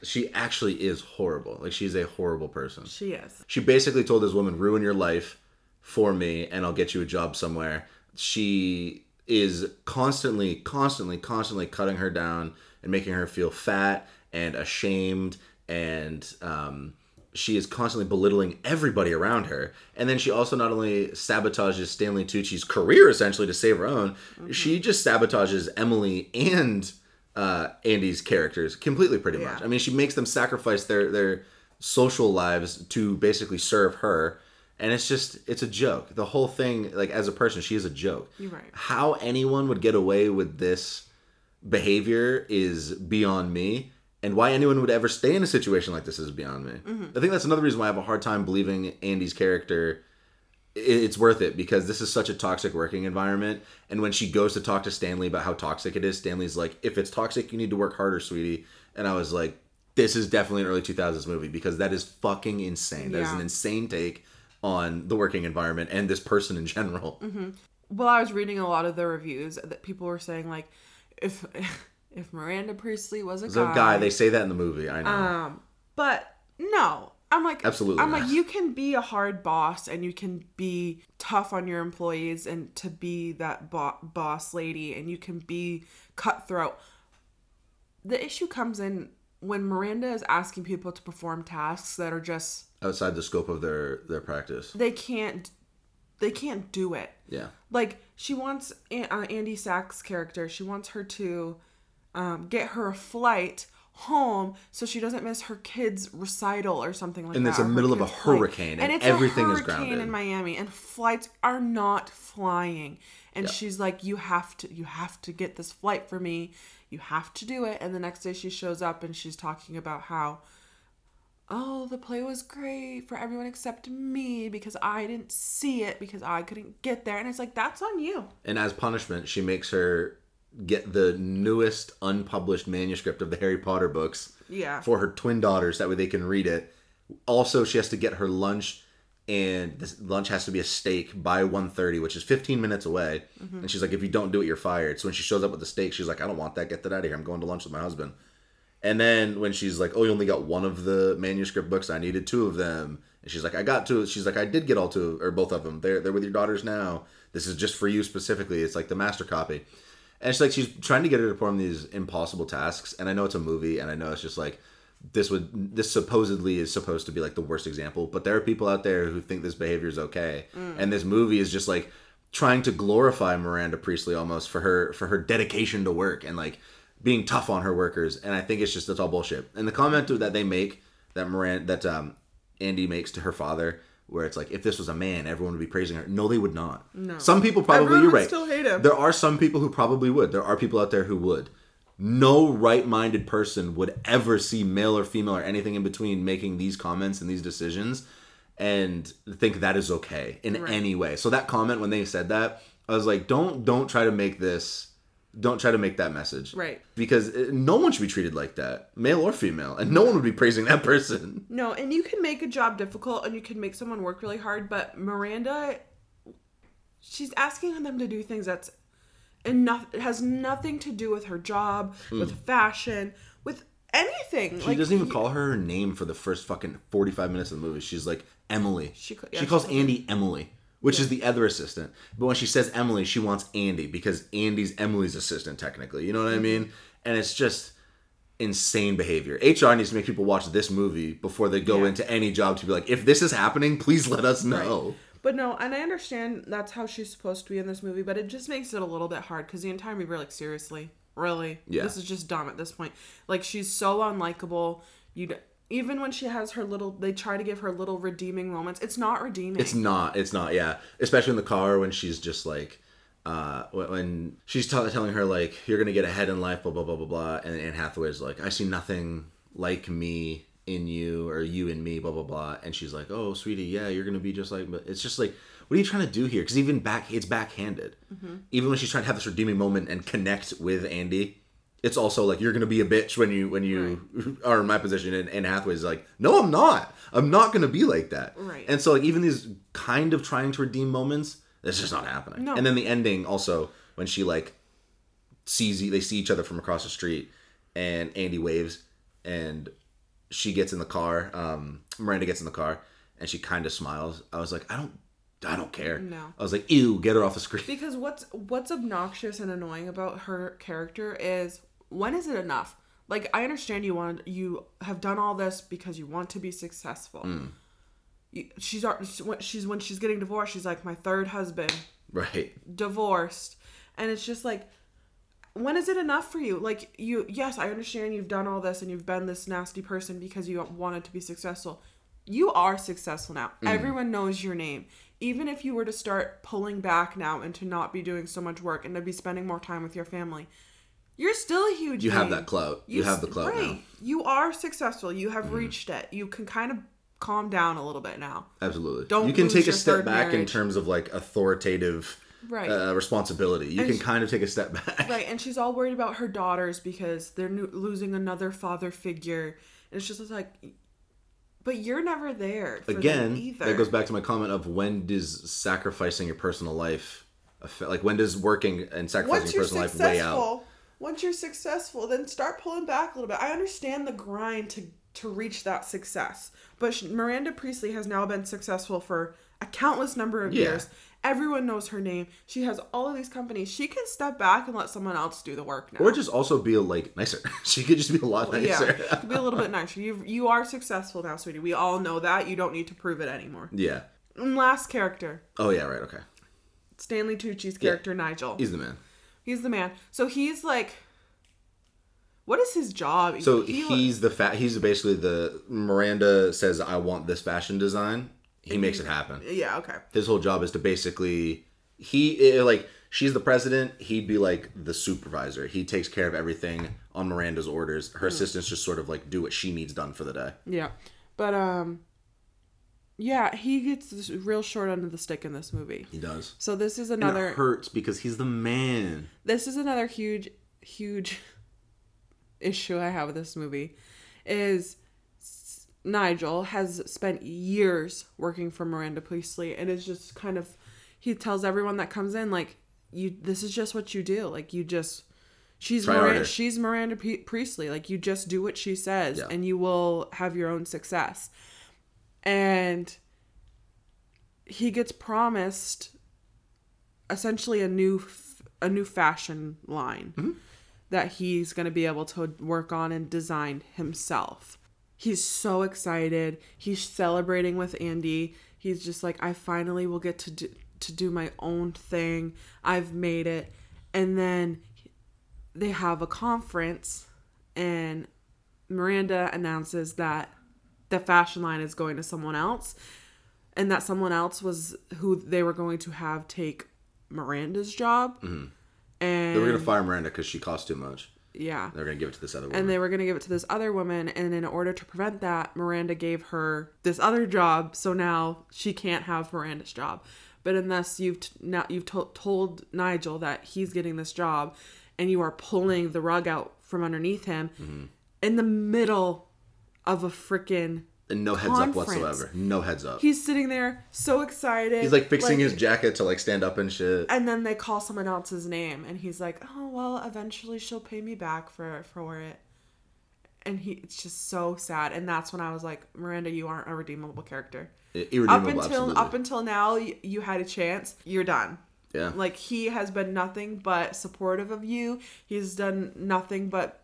is horrible. Like, she's a horrible person. She is. She basically told this woman, ruin your life for me and I'll get you a job somewhere. She is constantly cutting her down and making her feel fat and ashamed, and she is constantly belittling everybody around her. And then she also not only sabotages Stanley Tucci's career essentially to save her own, she just sabotages Emily and Andy's characters completely pretty much. I mean, she makes them sacrifice their social lives to basically serve her. And it's a joke. The whole thing, like, as a person, she is a joke. You're right. How anyone would get away with this behavior is beyond me. And why anyone would ever stay in a situation like this is beyond me. I think that's another reason why I have a hard time believing Andy's character, it's worth it. Because this is such a toxic working environment. And when she goes to talk to Stanley about how toxic it is, Stanley's like, if it's toxic, you need to work harder, sweetie. And I was like, this is definitely an early 2000s movie. Because that is fucking insane. That is an insane take on the working environment and this person in general. Well, I was reading a lot of the reviews that people were saying, like, if Miranda Priestley was a guy, they say that in the movie. I know, but no, I'm like, absolutely. I'm like, you can be a hard boss and you can be tough on your employees and to be that boss lady, and you can be cutthroat. The issue comes in when Miranda is asking people to perform tasks that are just outside the scope of their practice. They can't do it. Yeah. Like, she wants Andy Sachs' character, she wants her to get her a flight home so she doesn't miss her kid's recital or something like that. And it's in the middle of a hurricane, and everything is grounded. It's a hurricane in Miami, and flights are not flying. And she's like, you have to get this flight for me. You have to do it. And the next day she shows up and she's talking about how, oh, the play was great for everyone except me because I didn't see it because I couldn't get there. And it's like, that's on you. And as punishment, she makes her get the newest unpublished manuscript of the Harry Potter books for her twin daughters. That way they can read it. Also, she has to get her lunch, and this lunch has to be a steak by 1:30, which is 15 minutes away. And she's like, if you don't do it, you're fired. So when she shows up with the steak, she's like, I don't want that. Get that out of here. I'm going to lunch with my husband. And then when she's like, oh, you only got one of the manuscript books, I needed two of them. And she's like, she's like, I did get all two, or both of them. They're with your daughters now. This is just for you specifically. It's like the master copy. And she's like, she's trying to get her to perform these impossible tasks. And I know it's a movie, and I know it's just like, this supposedly is supposed to be like the worst example. But there are people out there who think this behavior is okay. And this movie is just like trying to glorify Miranda Priestley almost for her dedication to work and like being tough on her workers. And I think it's all bullshit. And the comment that they make, that Andy makes to her father, where it's like, if this was a man, everyone would be praising her. No, they would not. No. Some people probably, everyone you're would right. Still hate him. There are some people who probably would. There are people out there who would. No right-minded person would ever see male or female or anything in between making these comments and these decisions and think that is okay in any way. So that comment, when they said that, I was like, don't try to make that message. Right. Because no one should be treated like that, male or female, and no one would be praising that person. No, and you can make a job difficult and you can make someone work really hard, but Miranda, she's asking them to do things that's enough. It has nothing to do with her job, with fashion, with anything. She doesn't even call her name for the first fucking 45 minutes of the movie. She's like, Emily. She calls Andy Emily, which is the other assistant. But when she says Emily, she wants Andy because Andy's Emily's assistant, technically. You know what I mean? And it's just insane behavior. HR needs to make people watch this movie before they go into any job to be like, if this is happening, please let us know. Right. But no, and I understand that's how she's supposed to be in this movie, but it just makes it a little bit hard because the entire movie, we're like, seriously? Really? Yeah. This is just dumb at this point. Like, she's so unlikable. Even when she has they try to give her little redeeming moments. It's not redeeming. It's not, yeah. Especially in the car when she's just like, when she's telling her, like, you're going to get ahead in life, blah, blah, blah, blah, blah. And Anne Hathaway's like, I see nothing like me in you or you in me, blah, blah, blah. And she's like, oh, sweetie, yeah, you're going to be just like, but it's just like, what are you trying to do here? Because it's backhanded. Mm-hmm. Even when she's trying to have this redeeming moment and connect with Andy, it's also like, you're going to be a bitch when you are in my position. And Hathaway's like, no, I'm not. I'm not going to be like that. Right. And so like even these kind of trying to redeem moments, it's just not happening. No. And then the ending also, when she like they see each other from across the street and Andy waves and she gets in the car, Miranda gets in the car and she kind of smiles. I was like, I don't care. No. I was like, ew, get her off the screen. Because what's obnoxious and annoying about her character is, when is it enough? Like, I understand you have done all this because you want to be successful. When she's getting divorced, she's like, my third husband. Right. Divorced. And it's just like, when is it enough for you? Like, yes, I understand you've done all this and you've been this nasty person because you wanted to be successful. You are successful now. Everyone knows your name. Even if you were to start pulling back now and to not be doing so much work and to be spending more time with your family, you're still a huge You name. have that clout. You have the clout now. You are successful. You have reached it. You can kind of calm down a little bit now. Absolutely. You can take a step back in terms of like authoritative responsibility. You can kind of take a step back. Right. And she's all worried about her daughters because they're losing another father figure. And it's just like, but you're never there for them either. That goes back to my comment of, when does sacrificing your personal life like, when does working and sacrificing your personal life weigh out? Once you're successful, then start pulling back a little bit. I understand the grind to reach that success. But Miranda Priestley has now been successful for a countless number of years. Everyone knows her name. She has all of these companies. She can step back and let someone else do the work now. Or just also be like nicer. She could just be a lot nicer. Yeah, be a little bit nicer. You are successful now, sweetie. We all know that. You don't need to prove it anymore. Yeah. And last character. Oh yeah, right. Okay. Stanley Tucci's character, Nigel. He's the man. He's the man. So he's like, what is his job? So he's basically the, Miranda says, I want this fashion design. He makes it happen. Yeah, okay. His whole job is to basically, she's the president, he'd be like the supervisor. He takes care of everything on Miranda's orders. Her assistants just sort of like do what she needs done for the day. Yeah. But yeah, he gets this real short end of the stick in this movie. He does. So this is another, and it hurts because he's the man. This is another huge issue I have with this movie, is Nigel has spent years working for Miranda Priestley, and it's just kind of, he tells everyone that comes in, like, this is just what you do. Like, she's Miranda Priestley. Like, you just do what she says, and you will have your own success. And he gets promised essentially a new fashion line that he's going to be able to work on and design himself. He's so excited. He's celebrating with Andy. He's just like, I finally will get to do my own thing. I've made it. And then they have a conference and Miranda announces that the fashion line is going to someone else. And that someone else was who they were going to have take Miranda's job. Mm-hmm. And they were going to fire Miranda because she cost too much. Yeah. They were going to give it to this other woman. And they were going to give it to this other woman. And in order to prevent that, Miranda gave her this other job. So now she can't have Miranda's job. But unless you've told Nigel that he's getting this job and you are pulling the rug out from underneath him in the middle of a freaking and no heads up whatsoever. No heads up. He's sitting there so excited. He's like fixing his jacket to like stand up and shit. And then they call someone else's name and he's like, oh, well, eventually she'll pay me back for it. And it's just so sad. And that's when I was like, Miranda, you aren't a redeemable character. Irredeemable, up until now, you had a chance. You're done. Yeah. Like, he has been nothing but supportive of you. He's done nothing but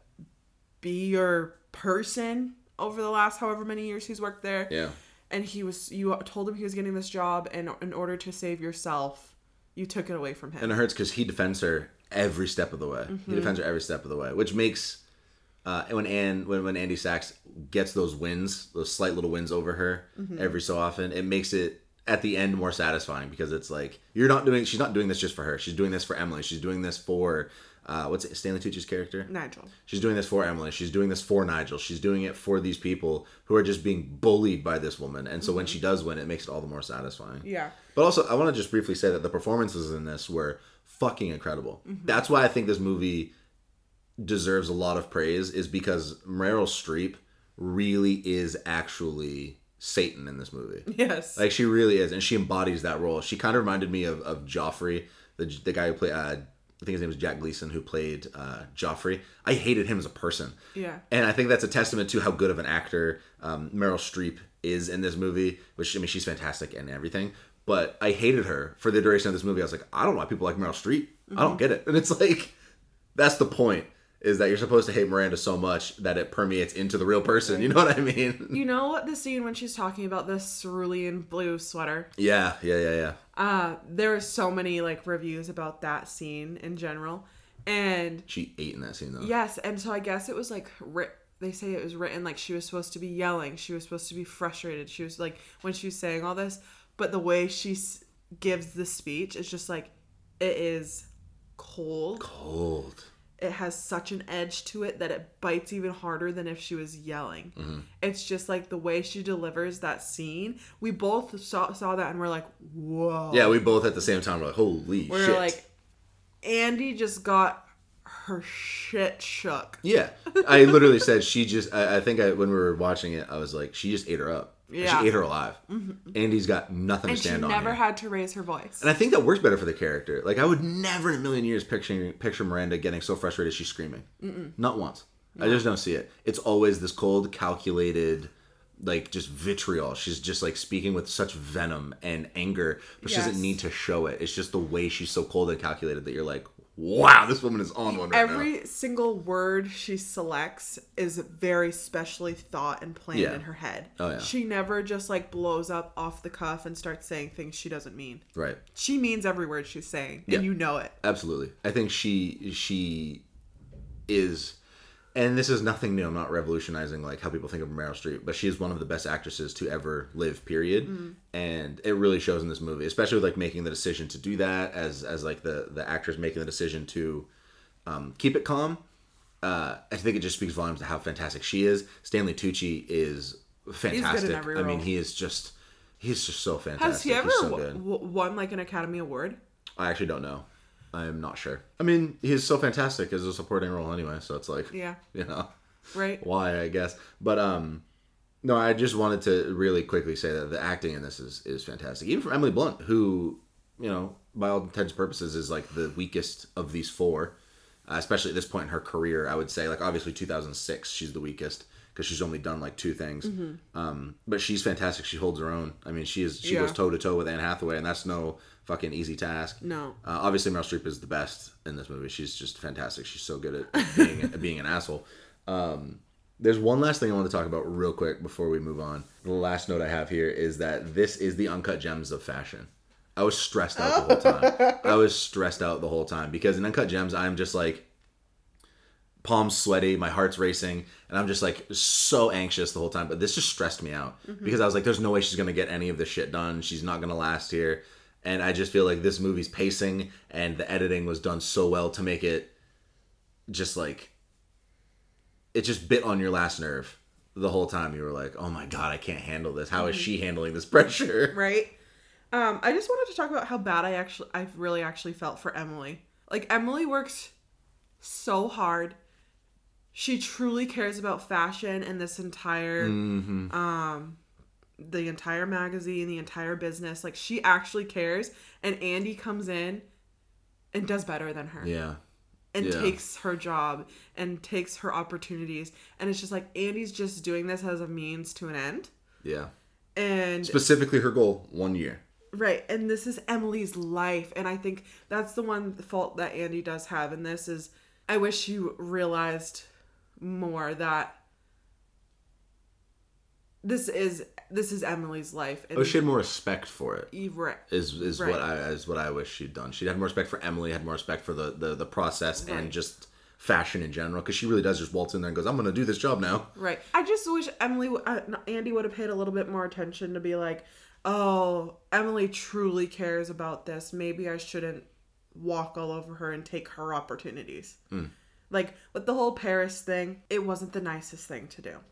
be your person over the last however many years he's worked there. Yeah. And you told him he was getting this job, and in order to save yourself, you took it away from him. And it hurts because he defends her every step of the way. He defends her every step of the way, which makes when Andy Sachs gets those wins, those slight little wins over her every so often, it makes it at the end more satisfying because it's like she's not doing this just for her. She's doing this for Emily. She's doing this for what's it, Stanley Tucci's character? Nigel. She's doing this for Emily. She's doing this for Nigel. She's doing it for these people who are just being bullied by this woman. And so when she does win, it makes it all the more satisfying. Yeah. But also, I want to just briefly say that the performances in this were fucking incredible. That's why I think this movie deserves a lot of praise, is because Meryl Streep really is actually Satan in this movie. Yes. Like, she really is. And she embodies that role. She kind of reminded me of Joffrey, the guy who played, I think his name was Jack Gleason, who played Joffrey. I hated him as a person. Yeah. And I think that's a testament to how good of an actor Meryl Streep is in this movie, which, I mean, she's fantastic and everything. But I hated her for the duration of this movie. I was like, I don't know why people like Meryl Streep. I don't get it. And it's like, that's the point, is that you're supposed to hate Miranda so much that it permeates into the real person. You know what I mean? You know the scene when she's talking about this cerulean blue sweater? Yeah. There are so many like reviews about that scene in general. And she ate in that scene, though. Yes, and so I guess it was like, they say it was written like she was supposed to be yelling. She was supposed to be frustrated. She was like, when she was saying all this. But the way she gives the speech, it's just like, it is cold. It has such an edge to it that it bites even harder than if she was yelling. It's just like the way she delivers that scene. We both saw that and we're like, whoa. Yeah, we both at the same time were like, holy shit. We're like, Andy just got her shit shook. Yeah. I literally said I think when we were watching it, I was like, she just ate her up. Yeah. She ate her alive. Andy's got nothing to stand on. And she never here. had to raise her voice. And I think that works better for the character. Like, I would never in a million years picture Miranda getting so frustrated she's screaming. Not once. No. I just don't see it. It's always this cold, calculated, like, just vitriol. She's just, like, speaking with such venom and anger, but she doesn't need to show it. It's just the way she's so cold and calculated that you're like, wow, this woman is on one right now. Every single word she selects is very specially thought and planned in her head. Oh, yeah. She never just like blows up off the cuff and starts saying things she doesn't mean. Right. She means every word she's saying, and you know it. Absolutely. I think she is, and this is nothing new. I'm not revolutionizing like how people think of Meryl Streep, but she is one of the best actresses to ever live, period. And it really shows in this movie, especially with like making the decision to do that as like the actress making the decision to keep it calm. I think it just speaks volumes to how fantastic she is. Stanley Tucci is fantastic. He's good in every role. I mean, he's just so fantastic. Has he ever he's so good. won like an Academy Award? I actually don't know. I'm not sure. I mean, he's so fantastic as a supporting role anyway, so it's like, you know, right? Why, I guess. But no, I just wanted to really quickly say that the acting in this is fantastic. Even from Emily Blunt, who, you know, by all intents and purposes is like the weakest of these four, especially at this point in her career, I would say. Like, obviously 2006, she's the weakest because she's only done like 2 things. But she's fantastic. She holds her own. I mean, she goes toe to toe with Anne Hathaway, and that's no fucking easy task. No. Obviously, Meryl Streep is the best in this movie. She's just fantastic. She's so good at being an asshole. There's one last thing I want to talk about real quick before we move on. The last note I have here is that this is the Uncut Gems of fashion. I was stressed out the whole time. Because in Uncut Gems, I'm just like, palms sweaty, my heart's racing, and I'm just like so anxious the whole time. But this just stressed me out. Because I was like, there's no way she's going to get any of this shit done. She's not going to last here. And I just feel like this movie's pacing and the editing was done so well to make it just like, it just bit on your last nerve the whole time. You were like, oh my God, I can't handle this. How is she handling this pressure? Right. I just wanted to talk about how bad I really actually felt for Emily. Like, Emily works so hard. She truly cares about fashion and this entire, the entire magazine, the entire business. Like, she actually cares. And Andy comes in and does better than her. Yeah. And takes her job and takes her opportunities. And it's just like, Andy's just doing this as a means to an end. Yeah. And specifically her goal, 1 year. Right. And this is Emily's life. And I think that's the one fault that Andy does have. And this is, I wish you realized more that this is Emily's life. And I wish she had more respect for it. Right. Is right. what I wish she'd done. She'd had more respect for Emily, had more respect for the process right. and just fashion in general, because she really does just waltz in there and goes, I'm going to do this job now. Right. I just wish Andy would have paid a little bit more attention to be like, oh, Emily truly cares about this. Maybe I shouldn't walk all over her and take her opportunities. Like, with the whole Paris thing, it wasn't the nicest thing to do.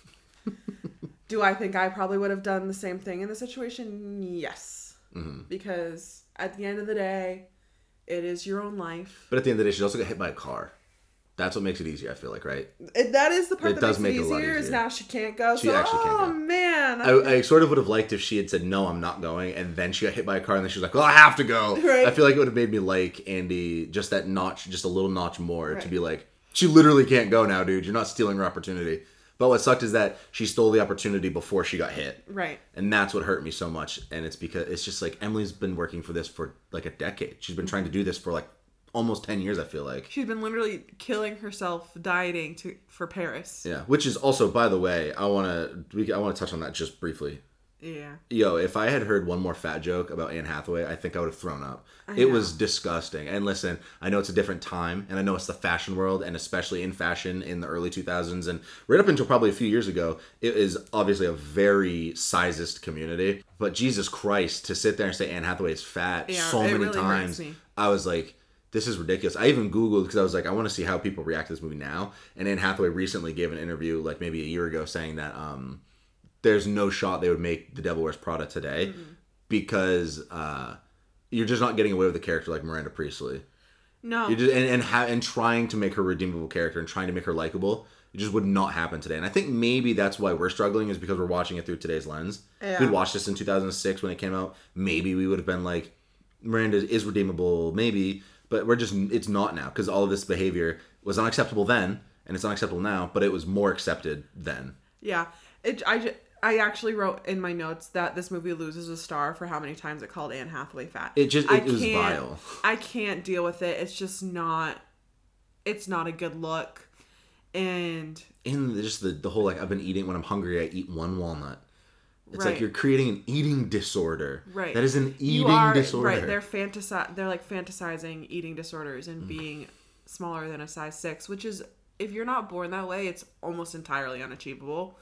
Do I think I probably would have done the same thing in the situation? Yes. Because at the end of the day, it is your own life. But at the end of the day, she also got hit by a car. That's what makes it easier, I feel like, right? That is the part it that does makes it make a lot easier, is now she can't go. She actually can't go. Oh, man. I sort of would have liked if she had said, no, I'm not going, and then she got hit by a car, and then she was like, well, I have to go. Right. I feel like it would have made me like Andy just that notch, just a little notch more, to be like, she literally can't go now, dude. You're not stealing her opportunity. But what sucked is that she stole the opportunity before she got hit. Right. And that's what hurt me so much. And it's because it's just like, Emily's been working for this for like a decade. She's been trying to do this for like almost 10 years, I feel like. She's been literally killing herself, dieting for Paris. Yeah, which is also, by the way, I want to touch on that just briefly. Yeah. Yo, if I had heard one more fat joke about Anne Hathaway, I think I would have thrown up. It was disgusting. And listen, I know it's a different time, and I know it's the fashion world, and especially in fashion in the early 2000s, and right up until probably a few years ago, it is obviously a very sizist community. But Jesus Christ, to sit there and say Anne Hathaway is fat so many really times, I was like, this is ridiculous. I even Googled, because I was like, I want to see how people react to this movie now. And Anne Hathaway recently gave an interview, like maybe a year ago, saying that there's no shot they would make The Devil Wears Prada today because you're just not getting away with a character like Miranda Priestly. No. You just, and trying to make her a redeemable character and trying to make her likable, it just would not happen today. And I think maybe that's why we're struggling, is because we're watching it through today's lens. Yeah. If we'd watched this in 2006 when it came out, maybe we would have been like, Miranda is redeemable, maybe, but it's not now, because all of this behavior was unacceptable then, and it's unacceptable now, but it was more accepted then. Yeah. I actually wrote in my notes that this movie loses a star for how many times it called Anne Hathaway fat. It was vile. I can't deal with it. It's just not. It's not a good look, and in just the whole like, I've been eating, when I'm hungry I eat one walnut. It's right. like you're creating an eating disorder. Right. That is an eating disorder. Right. They're fantasizing eating disorders and being smaller than a size 6, which is, if you're not born that way, it's almost entirely unachievable.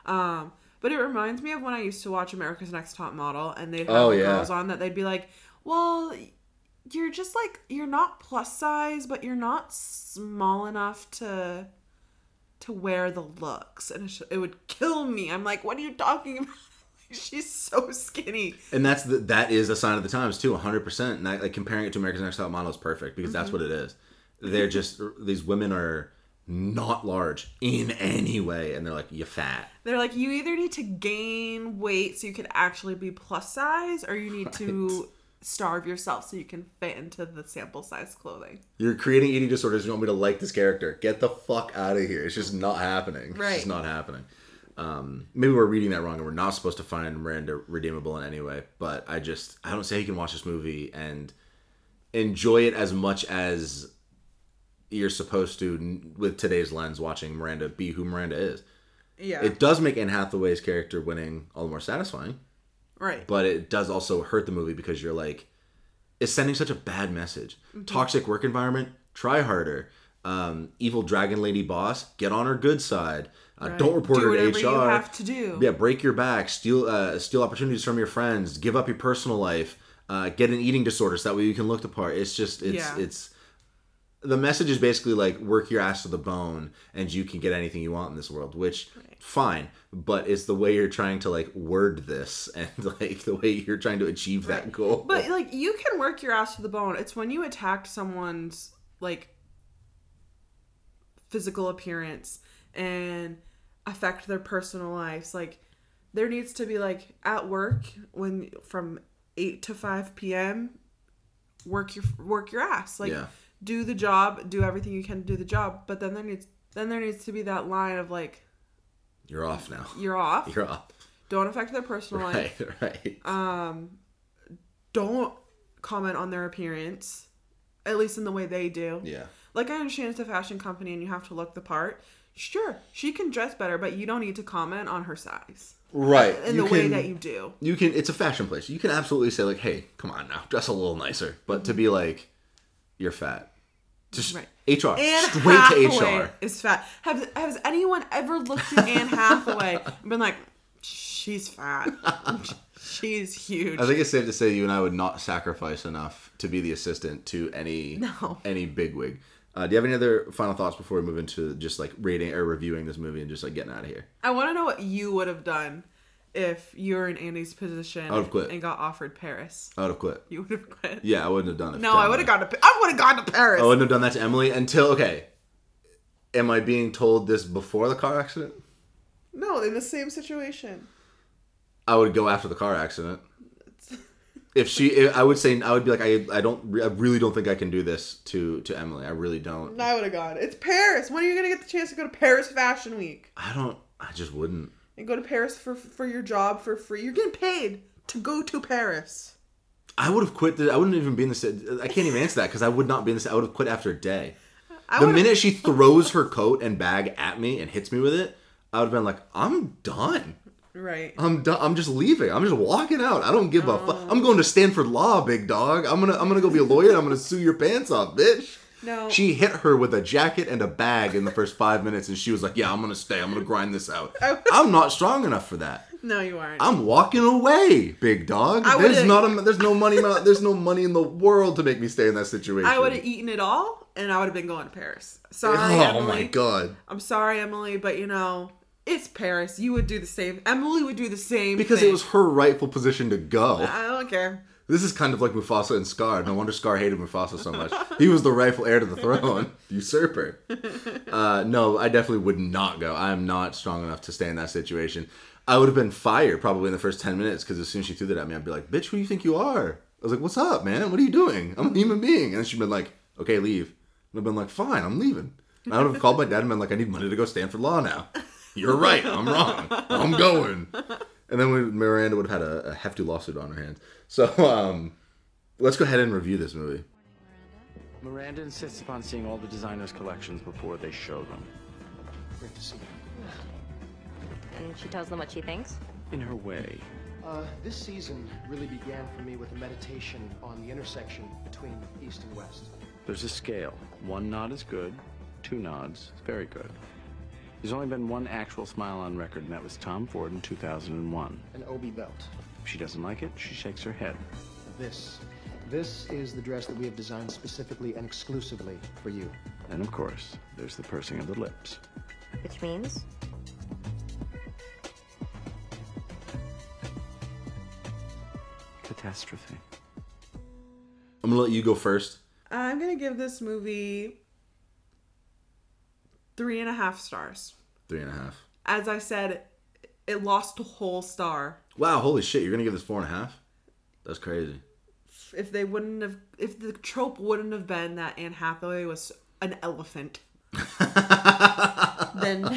But it reminds me of when I used to watch America's Next Top Model, and they'd have girls on that they'd be like, well, you're just like, you're not plus size, but you're not small enough to wear the looks. And it would kill me. I'm like, what are you talking about? She's so skinny. And that is a sign of the times too, 100%. And like comparing it to America's Next Top Model is perfect, because that's what it is. They're just, these women are not large in any way, and they're like, you fat. They're like, you either need to gain weight so you can actually be plus size, or you need to starve yourself so you can fit into the sample size clothing. You're creating eating disorders. You want me to like this character? Get the fuck out of here. It's just not happening. Right. It's just not happening. Maybe we're reading that wrong and we're not supposed to find Miranda redeemable in any way. But I don't see how you can watch this movie and enjoy it as much as you're supposed to with today's lens, watching Miranda be who Miranda is. Yeah. It does make Anne Hathaway's character winning all the more satisfying. Right. But it does also hurt the movie because you're like, it's sending such a bad message. Mm-hmm. Toxic work environment, try harder. Evil dragon lady boss, get on her good side. Right. Don't report her to HR. Do whatever you have to do. Yeah, break your back, steal opportunities from your friends, give up your personal life, get an eating disorder so that way you can look the part. It's just, it's the message is basically like, work your ass to the bone and you can get anything you want in this world, which fine, but it's the way you're trying to like word this and like the way you're trying to achieve that goal. But like, you can work your ass to the bone. It's when you attack someone's like physical appearance and affect their personal lives. Like, there needs to be like, at work, when from 8 to 5 p.m. work your ass. Like, do the job, do everything you can to do the job. But then there needs to be that line of like, you're off now. You're off. You're off. Don't affect their personal life. Right. Don't comment on their appearance, at least in the way they do. Yeah. Like, I understand it's a fashion company and you have to look the part. Sure, she can dress better, but you don't need to comment on her size. Right. In the way that you do. You can. It's a fashion place. You can absolutely say like, hey, come on now, dress a little nicer. But to be like, you're fat. Just HR. Anne Straight Hathaway to HR. is fat. Has anyone ever looked at Anne Hathaway and been like, she's fat. She's huge. I think it's safe to say you and I would not sacrifice enough to be the assistant to any bigwig. Do you have any other final thoughts before we move into just like rating or reviewing this movie and just like getting out of here? I want to know what you would have done if you were in Andy's position I would have quit. And got offered Paris. I would have quit. You would have quit? Yeah, I wouldn't have done it. No, I would have gone to Paris. I wouldn't have done that to Emily until, okay, am I being told this before the car accident? No, in the same situation. I would go after the car accident. I would be like, I really don't think I can do this to Emily. I really don't. I would have gone. It's Paris. When are you going to get the chance to go to Paris Fashion Week? I just wouldn't. And go to Paris for your job for free. You're getting paid to go to Paris. I would have quit. I wouldn't even be in the. I can't even answer that because I would not be in the. I would have quit after a day. The minute she throws her coat and bag at me and hits me with it, I would have been like, I'm done. Right. I'm done. I'm just leaving. I'm just walking out. I don't give a fuck. I'm going to Stanford Law, big dog. I'm gonna go be a lawyer. And I'm gonna sue your pants off, bitch. No. She hit her with a jacket and a bag in the first 5 minutes, and she was like, "Yeah, I'm gonna stay. I'm gonna grind this out." I'm not strong enough for that. No, you aren't. I'm walking away, big dog. There's no money in the world to make me stay in that situation. I would have eaten it all, and I would have been going to Paris. Sorry, Emily. Oh my god. I'm sorry, Emily, but it's Paris. You would do the same. Emily would do the same because thing. it was her rightful position to go. I don't care. This is kind of like Mufasa and Scar. No wonder Scar hated Mufasa so much. He was the rightful heir to the throne. Usurper. No, I definitely would not go. I am not strong enough to stay in that situation. I would have been fired probably in the first 10 minutes because as soon as she threw that at me, I'd be like, bitch, who do you think you are? I was like, what's up, man? What are you doing? I'm a human being. And then she'd been like, okay, leave. And I've been like, fine, I'm leaving. And I would have called my dad and been like, I need money to go Stanford Law now. You're right. I'm wrong. I'm going. And then Miranda would have had a hefty lawsuit on her hands. So, let's go ahead and review this movie. Miranda insists upon seeing all the designers' collections before they show them. Great to see you. And she tells them what she thinks? In her way. This season really began for me with a meditation on the intersection between East and West. There's a scale. 1 nod is good, 2 nods is very good. There's only been one actual smile on record, and that was Tom Ford in 2001. An Obi belt. If she doesn't like it, she shakes her head. This is the dress that we have designed specifically and exclusively for you. And of course, there's the pursing of the lips. Which means? Catastrophe. I'm gonna let you go first. I'm gonna give this movie 3.5 stars. 3.5. As I said, it lost a whole star. Wow, holy shit! You're gonna give this 4.5? That's crazy. if the trope wouldn't have been that Anne Hathaway was an elephant, then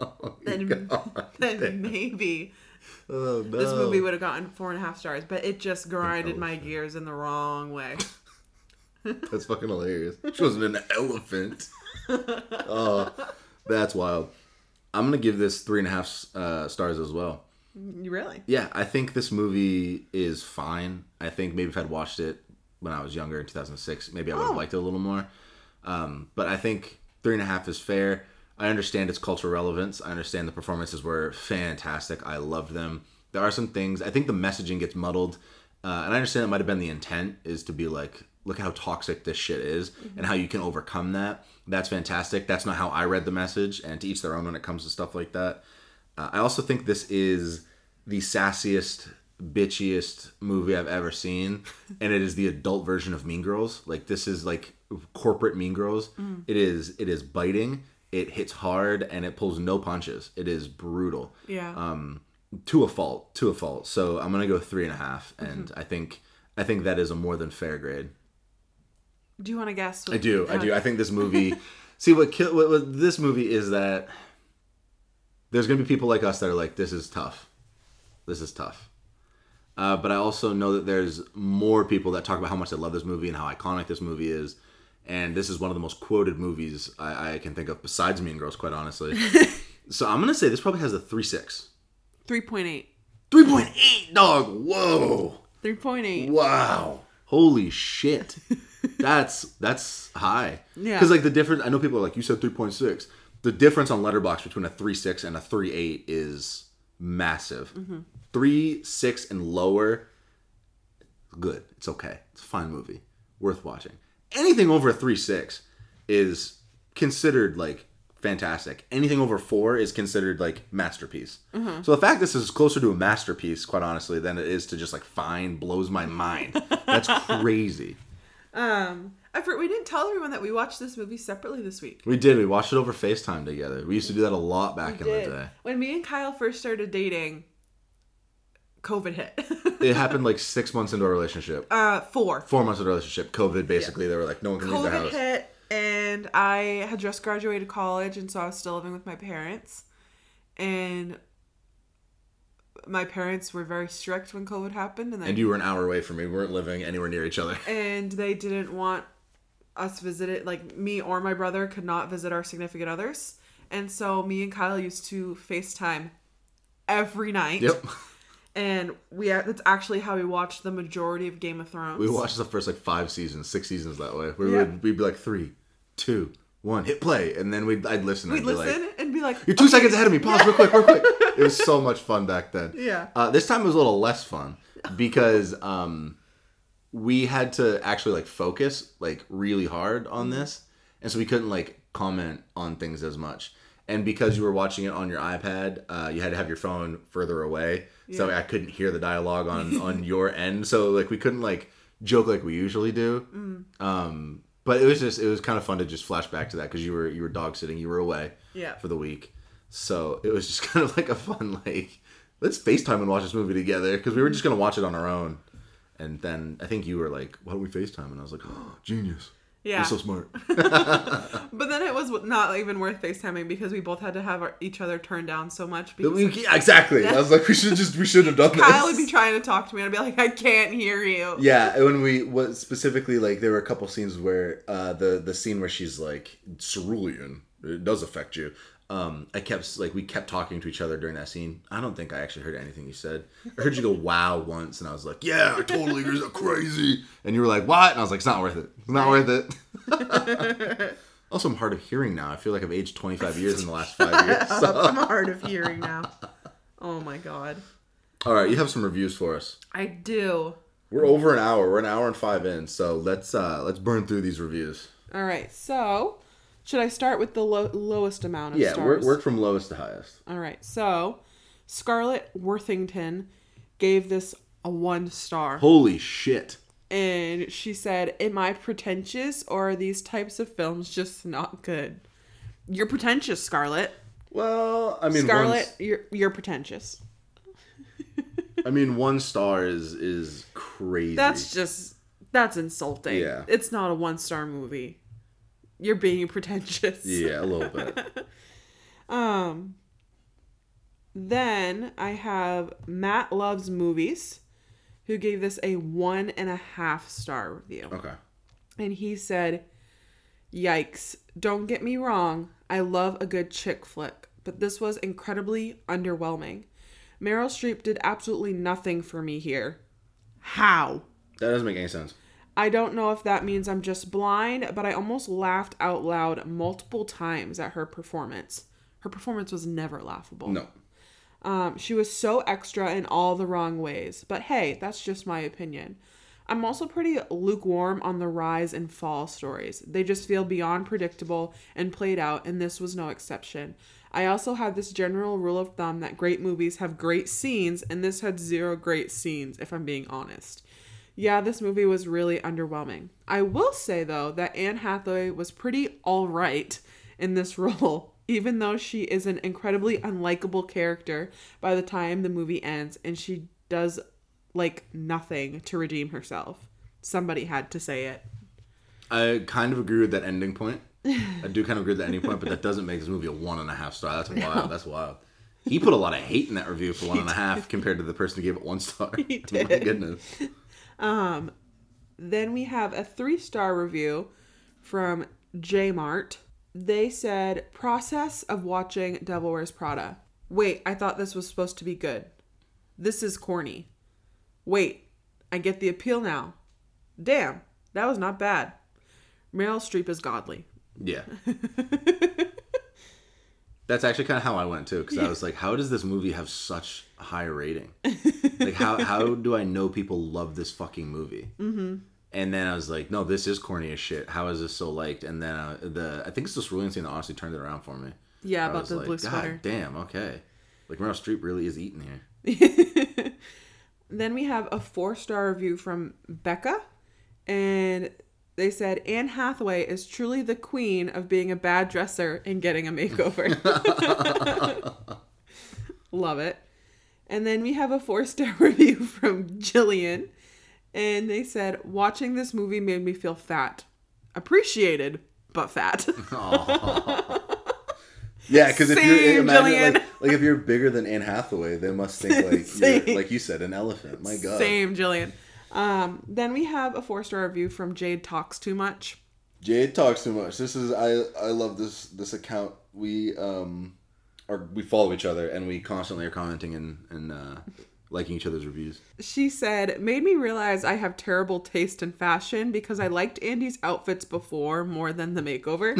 maybe this movie would have gotten 4.5 stars. But it just grinded my gears in the wrong way. That's fucking hilarious. She wasn't an elephant. Oh, that's wild. I'm gonna give this 3.5 stars as well. Really? Yeah, I think this movie is fine. I think maybe if I'd watched it when I was younger in 2006, maybe I would have liked it a little more. But I think 3.5 is fair. I understand its cultural relevance. I understand the performances were fantastic. I loved them. There are some things, I think the messaging gets muddled. And I understand it might have been the intent is to be like, look how toxic this shit is and how you can overcome that. That's fantastic. That's not how I read the message, and to each their own when it comes to stuff like that. I also think this is the sassiest, bitchiest movie I've ever seen, and it is the adult version of Mean Girls. Like, this is like corporate Mean Girls. It is biting, it hits hard, and it pulls no punches. It is brutal. Yeah. To a fault. So I'm gonna go 3.5, and I think that is a more than fair grade. Do you want to guess? I do. I think this movie. See, what this movie is that there's gonna be people like us that are like, this is tough. But I also know that there's more people that talk about how much they love this movie and how iconic this movie is. And this is one of the most quoted movies I can think of besides Mean Girls, quite honestly. So I'm gonna say this probably has a 3.6. 3.8. 3.8, dog. Whoa. 3.8. Wow. Holy shit. That's high. Yeah. Because like the difference, I know people are like, you said 3.6. The difference on Letterboxd between a 3.6 and a 3.8 is massive. 3.6 and lower, good. It's okay. It's a fine movie. Worth watching. Anything over a 3.6 is considered like fantastic. Anything over 4 is considered like masterpiece. So the fact this is closer to a masterpiece, quite honestly, than it is to just like fine blows my mind. That's crazy. We didn't tell everyone that we watched this movie separately this week. We did. We watched it over FaceTime together. We used to do that a lot back in the day. When me and Kyle first started dating, COVID hit. It happened like 6 months into our relationship. 4 months into our relationship. COVID, basically. They were like, no one can leave the house. COVID hit, and I had just graduated college, and so I was still living with my parents. And my parents were very strict when COVID happened. And you were an hour away from me. We weren't living anywhere near each other. And they didn't want us visited, like me or my brother could not visit our significant others. And so me and Kyle used to FaceTime every night. Yep. And that's actually how we watched the majority of Game of Thrones. We watched the first like 5 seasons, 6 seasons that way. We'd be like 3, 2, 1, hit play, and then I'd listen. We'd listen and be like, "You're 2 seconds ahead of me. Pause real quick." It was so much fun back then. Yeah. This time it was a little less fun because we had to actually like focus like really hard on this, and so we couldn't like comment on things as much. And because you were watching it on your iPad, you had to have your phone further away, so I couldn't hear the dialogue on your end. So like we couldn't like joke like we usually do. But it was kind of fun to just flash back to that because you were dog sitting, you were away for the week, so it was just kind of like a fun like, let's FaceTime and watch this movie together because we were just gonna watch it on our own. And then I think you were like, why don't we FaceTime? And I was like, oh, genius. Yeah. You're so smart. But then it was not even worth FaceTiming because we both had to have each other turned down so much. Exactly. Yeah. I was like, we should have done this. Kyle would be trying to talk to me and I'd be like, I can't hear you. Yeah. When specifically, like, there were a couple scenes where the scene where she's like, cerulean, it does affect you. We kept talking to each other during that scene. I don't think I actually heard anything you said. I heard you go wow once, and I was like, yeah, I totally agree, you're crazy. And you were like, what? And I was like, it's not worth it. It's not worth it. Also, I'm hard of hearing now. I feel like I've aged 25 years in the last 5 years. So. I'm hard of hearing now. Oh my god. All right, you have some reviews for us. I do. We're over an hour. We're an hour and 5 in, so let's burn through these reviews. All right, so should I start with the lowest amount of stars? Yeah, work from lowest to highest. All right. So, Scarlett Worthington gave this a 1 star. Holy shit. And she said, am I pretentious or are these types of films just not good? You're pretentious, Scarlett. Well, I mean... Scarlett, you're pretentious. I mean, 1 star is crazy. That's just That's insulting. Yeah. It's not a 1-star movie. You're being pretentious. Yeah, a little bit. Then I have Matt Loves Movies, who gave this a 1.5 star review. Okay. And he said, yikes, don't get me wrong, I love a good chick flick, but this was incredibly underwhelming. Meryl Streep did absolutely nothing for me here. How? That doesn't make any sense. I don't know if that means I'm just blind, but I almost laughed out loud multiple times at her performance. Her performance was never laughable. No. She was so extra in all the wrong ways. But hey, that's just my opinion. I'm also pretty lukewarm on the rise and fall stories. They just feel beyond predictable and played out, and this was no exception. I also have this general rule of thumb that great movies have great scenes, and this had 0 great scenes, if I'm being honest. Yeah, this movie was really underwhelming. I will say, though, that Anne Hathaway was pretty alright in this role, even though she is an incredibly unlikable character by the time the movie ends, and she does, like, nothing to redeem herself. Somebody had to say it. I kind of agree with that ending point. I do kind of agree with that ending point, but that doesn't make this movie a 1.5 star. That's wild. No. That's wild. He put a lot of hate in that review for 1.5 compared to the person who gave it 1 star. He did. My goodness. Then we have a 3-star review from J-Mart. They said, process of watching Devil Wears Prada. Wait, I thought this was supposed to be good. This is corny. Wait, I get the appeal now. Damn, that was not bad. Meryl Streep is godly. Yeah. That's actually kind of how I went too, because I was like, how does this movie have such a high rating? Like, how do I know people love this fucking movie? Mm-hmm. And then I was like, no, this is corny as shit. How is this so liked? And then I think it's this Cerulean scene that honestly turned it around for me. Yeah, about the blue sweater. God damn, okay. Like, Meryl Streep really is eating here. Then we have a 4-star review from Becca. And they said, Anne Hathaway is truly the queen of being a bad dresser and getting a makeover. Love it. And then we have a 4-star review from Jillian. And they said, watching this movie made me feel fat. Appreciated, but fat. Yeah, because if you're Jillian. like if you're bigger than Anne Hathaway, they must think like you're, like you said, an elephant. My God. Same, Jillian. Then we have a 4-star review from Jade Talks Too Much. Jade Talks Too Much. This is I love this account. We follow each other and we constantly are commenting and liking each other's reviews. She said, made me realize I have terrible taste in fashion because I liked Andy's outfits before more than the makeover.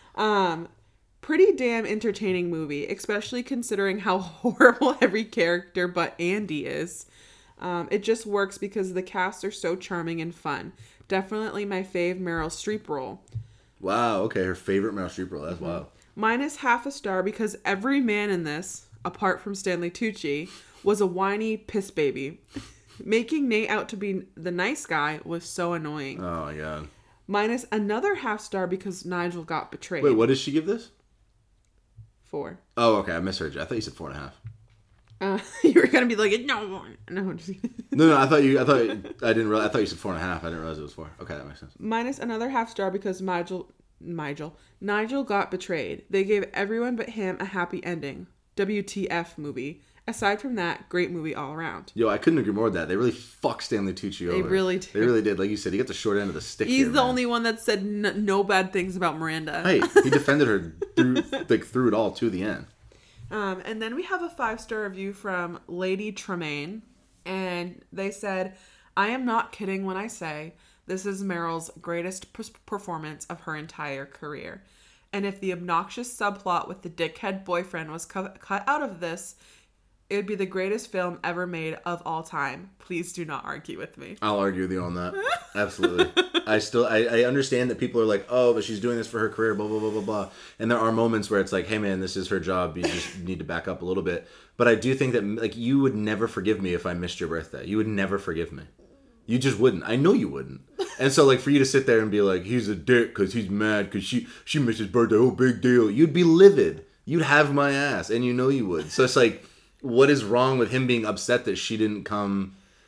Pretty damn entertaining movie, especially considering how horrible every character but Andy is. It just works because the cast are so charming and fun. Definitely my fave Meryl Streep role. Wow, okay, her favorite Meryl Streep role. That's wild. Minus 0.5 star because every man in this, apart from Stanley Tucci, was a whiny piss baby. Making Nate out to be the nice guy was so annoying. Oh my God. Minus another 0.5 star because Nigel got betrayed. Wait, what did she give this? 4. Oh, okay, I misheard you. I thought you said 4.5. You were gonna be like, no. No. I thought you said 4.5. I didn't realize it was 4. Okay, that makes sense. Minus another 0.5 star because Nigel got betrayed. They gave everyone but him a happy ending. WTF movie. Aside from that, great movie all around. Yo, I couldn't agree more with that. They really fucked Stanley Tucci over. They really did. They really did. Like you said, he got the short end of the stick. He's the only one that said no bad things about Miranda. Hey, he defended her through it all to the end. And then we have a 5-star review from Lady Tremaine. And they said, I am not kidding when I say this is Meryl's greatest performance of her entire career. And if the obnoxious subplot with the dickhead boyfriend was cut out of this, it would be the greatest film ever made of all time. Please do not argue with me. I'll argue with you on that. Absolutely. I understand that people are like, oh, but she's doing this for her career, blah, blah, blah, blah, blah. And there are moments where it's like, hey, man, this is her job. You just need to back up a little bit. But I do think that, like, you would never forgive me if I missed your birthday. You would never forgive me. You just wouldn't. I know you wouldn't. And so, like, for you to sit there and be like, he's a dick because he's mad because she missed his birthday. Oh, big deal. You'd be livid. You'd have my ass. And you know you would. So it's like, what is wrong with him being upset that she didn't come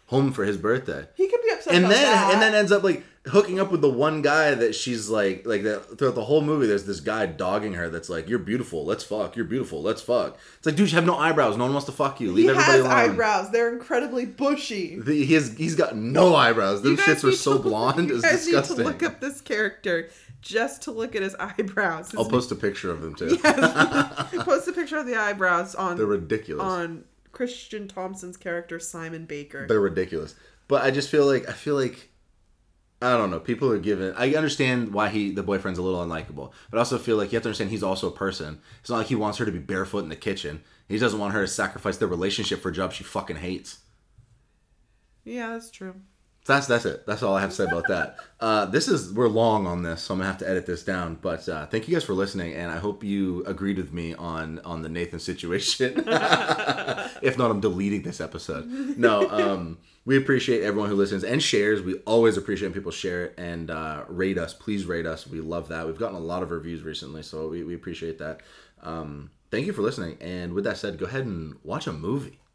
home for his birthday. He could be upset And about that. then ends up like hooking up with the one guy that she's like that throughout the whole movie. There's this guy dogging her that's like, "You're beautiful, let's fuck. You're beautiful, let's fuck." It's like, dude, you have no eyebrows. No one wants to fuck you. Leave everybody alone. He has eyebrows. They're incredibly bushy. He's got no eyebrows. Them shits were so blonde. It's disgusting. You guys need to look up this character just to look at his eyebrows. I'll post a picture of them too. Yes. Post a picture of the eyebrows on. They're ridiculous. On Christian Thompson's character Simon Baker. They're ridiculous. But I just feel like I don't know. People are given. I understand why the boyfriend's a little unlikable, but I also feel like you have to understand he's also a person. It's not like he wants her to be barefoot in the kitchen. He doesn't want her to sacrifice their relationship for a job she fucking hates. Yeah, that's true. That's it. That's all I have to say about that. We're long on this, so I'm gonna have to edit this down. But thank you guys for listening, and I hope you agreed with me on the Nathan situation. If not, I'm deleting this episode. No, we appreciate everyone who listens and shares. We always appreciate when people share it and rate us. Please rate us. We love that. We've gotten a lot of reviews recently, so we appreciate that. Thank you for listening. And with that said, go ahead and watch a movie.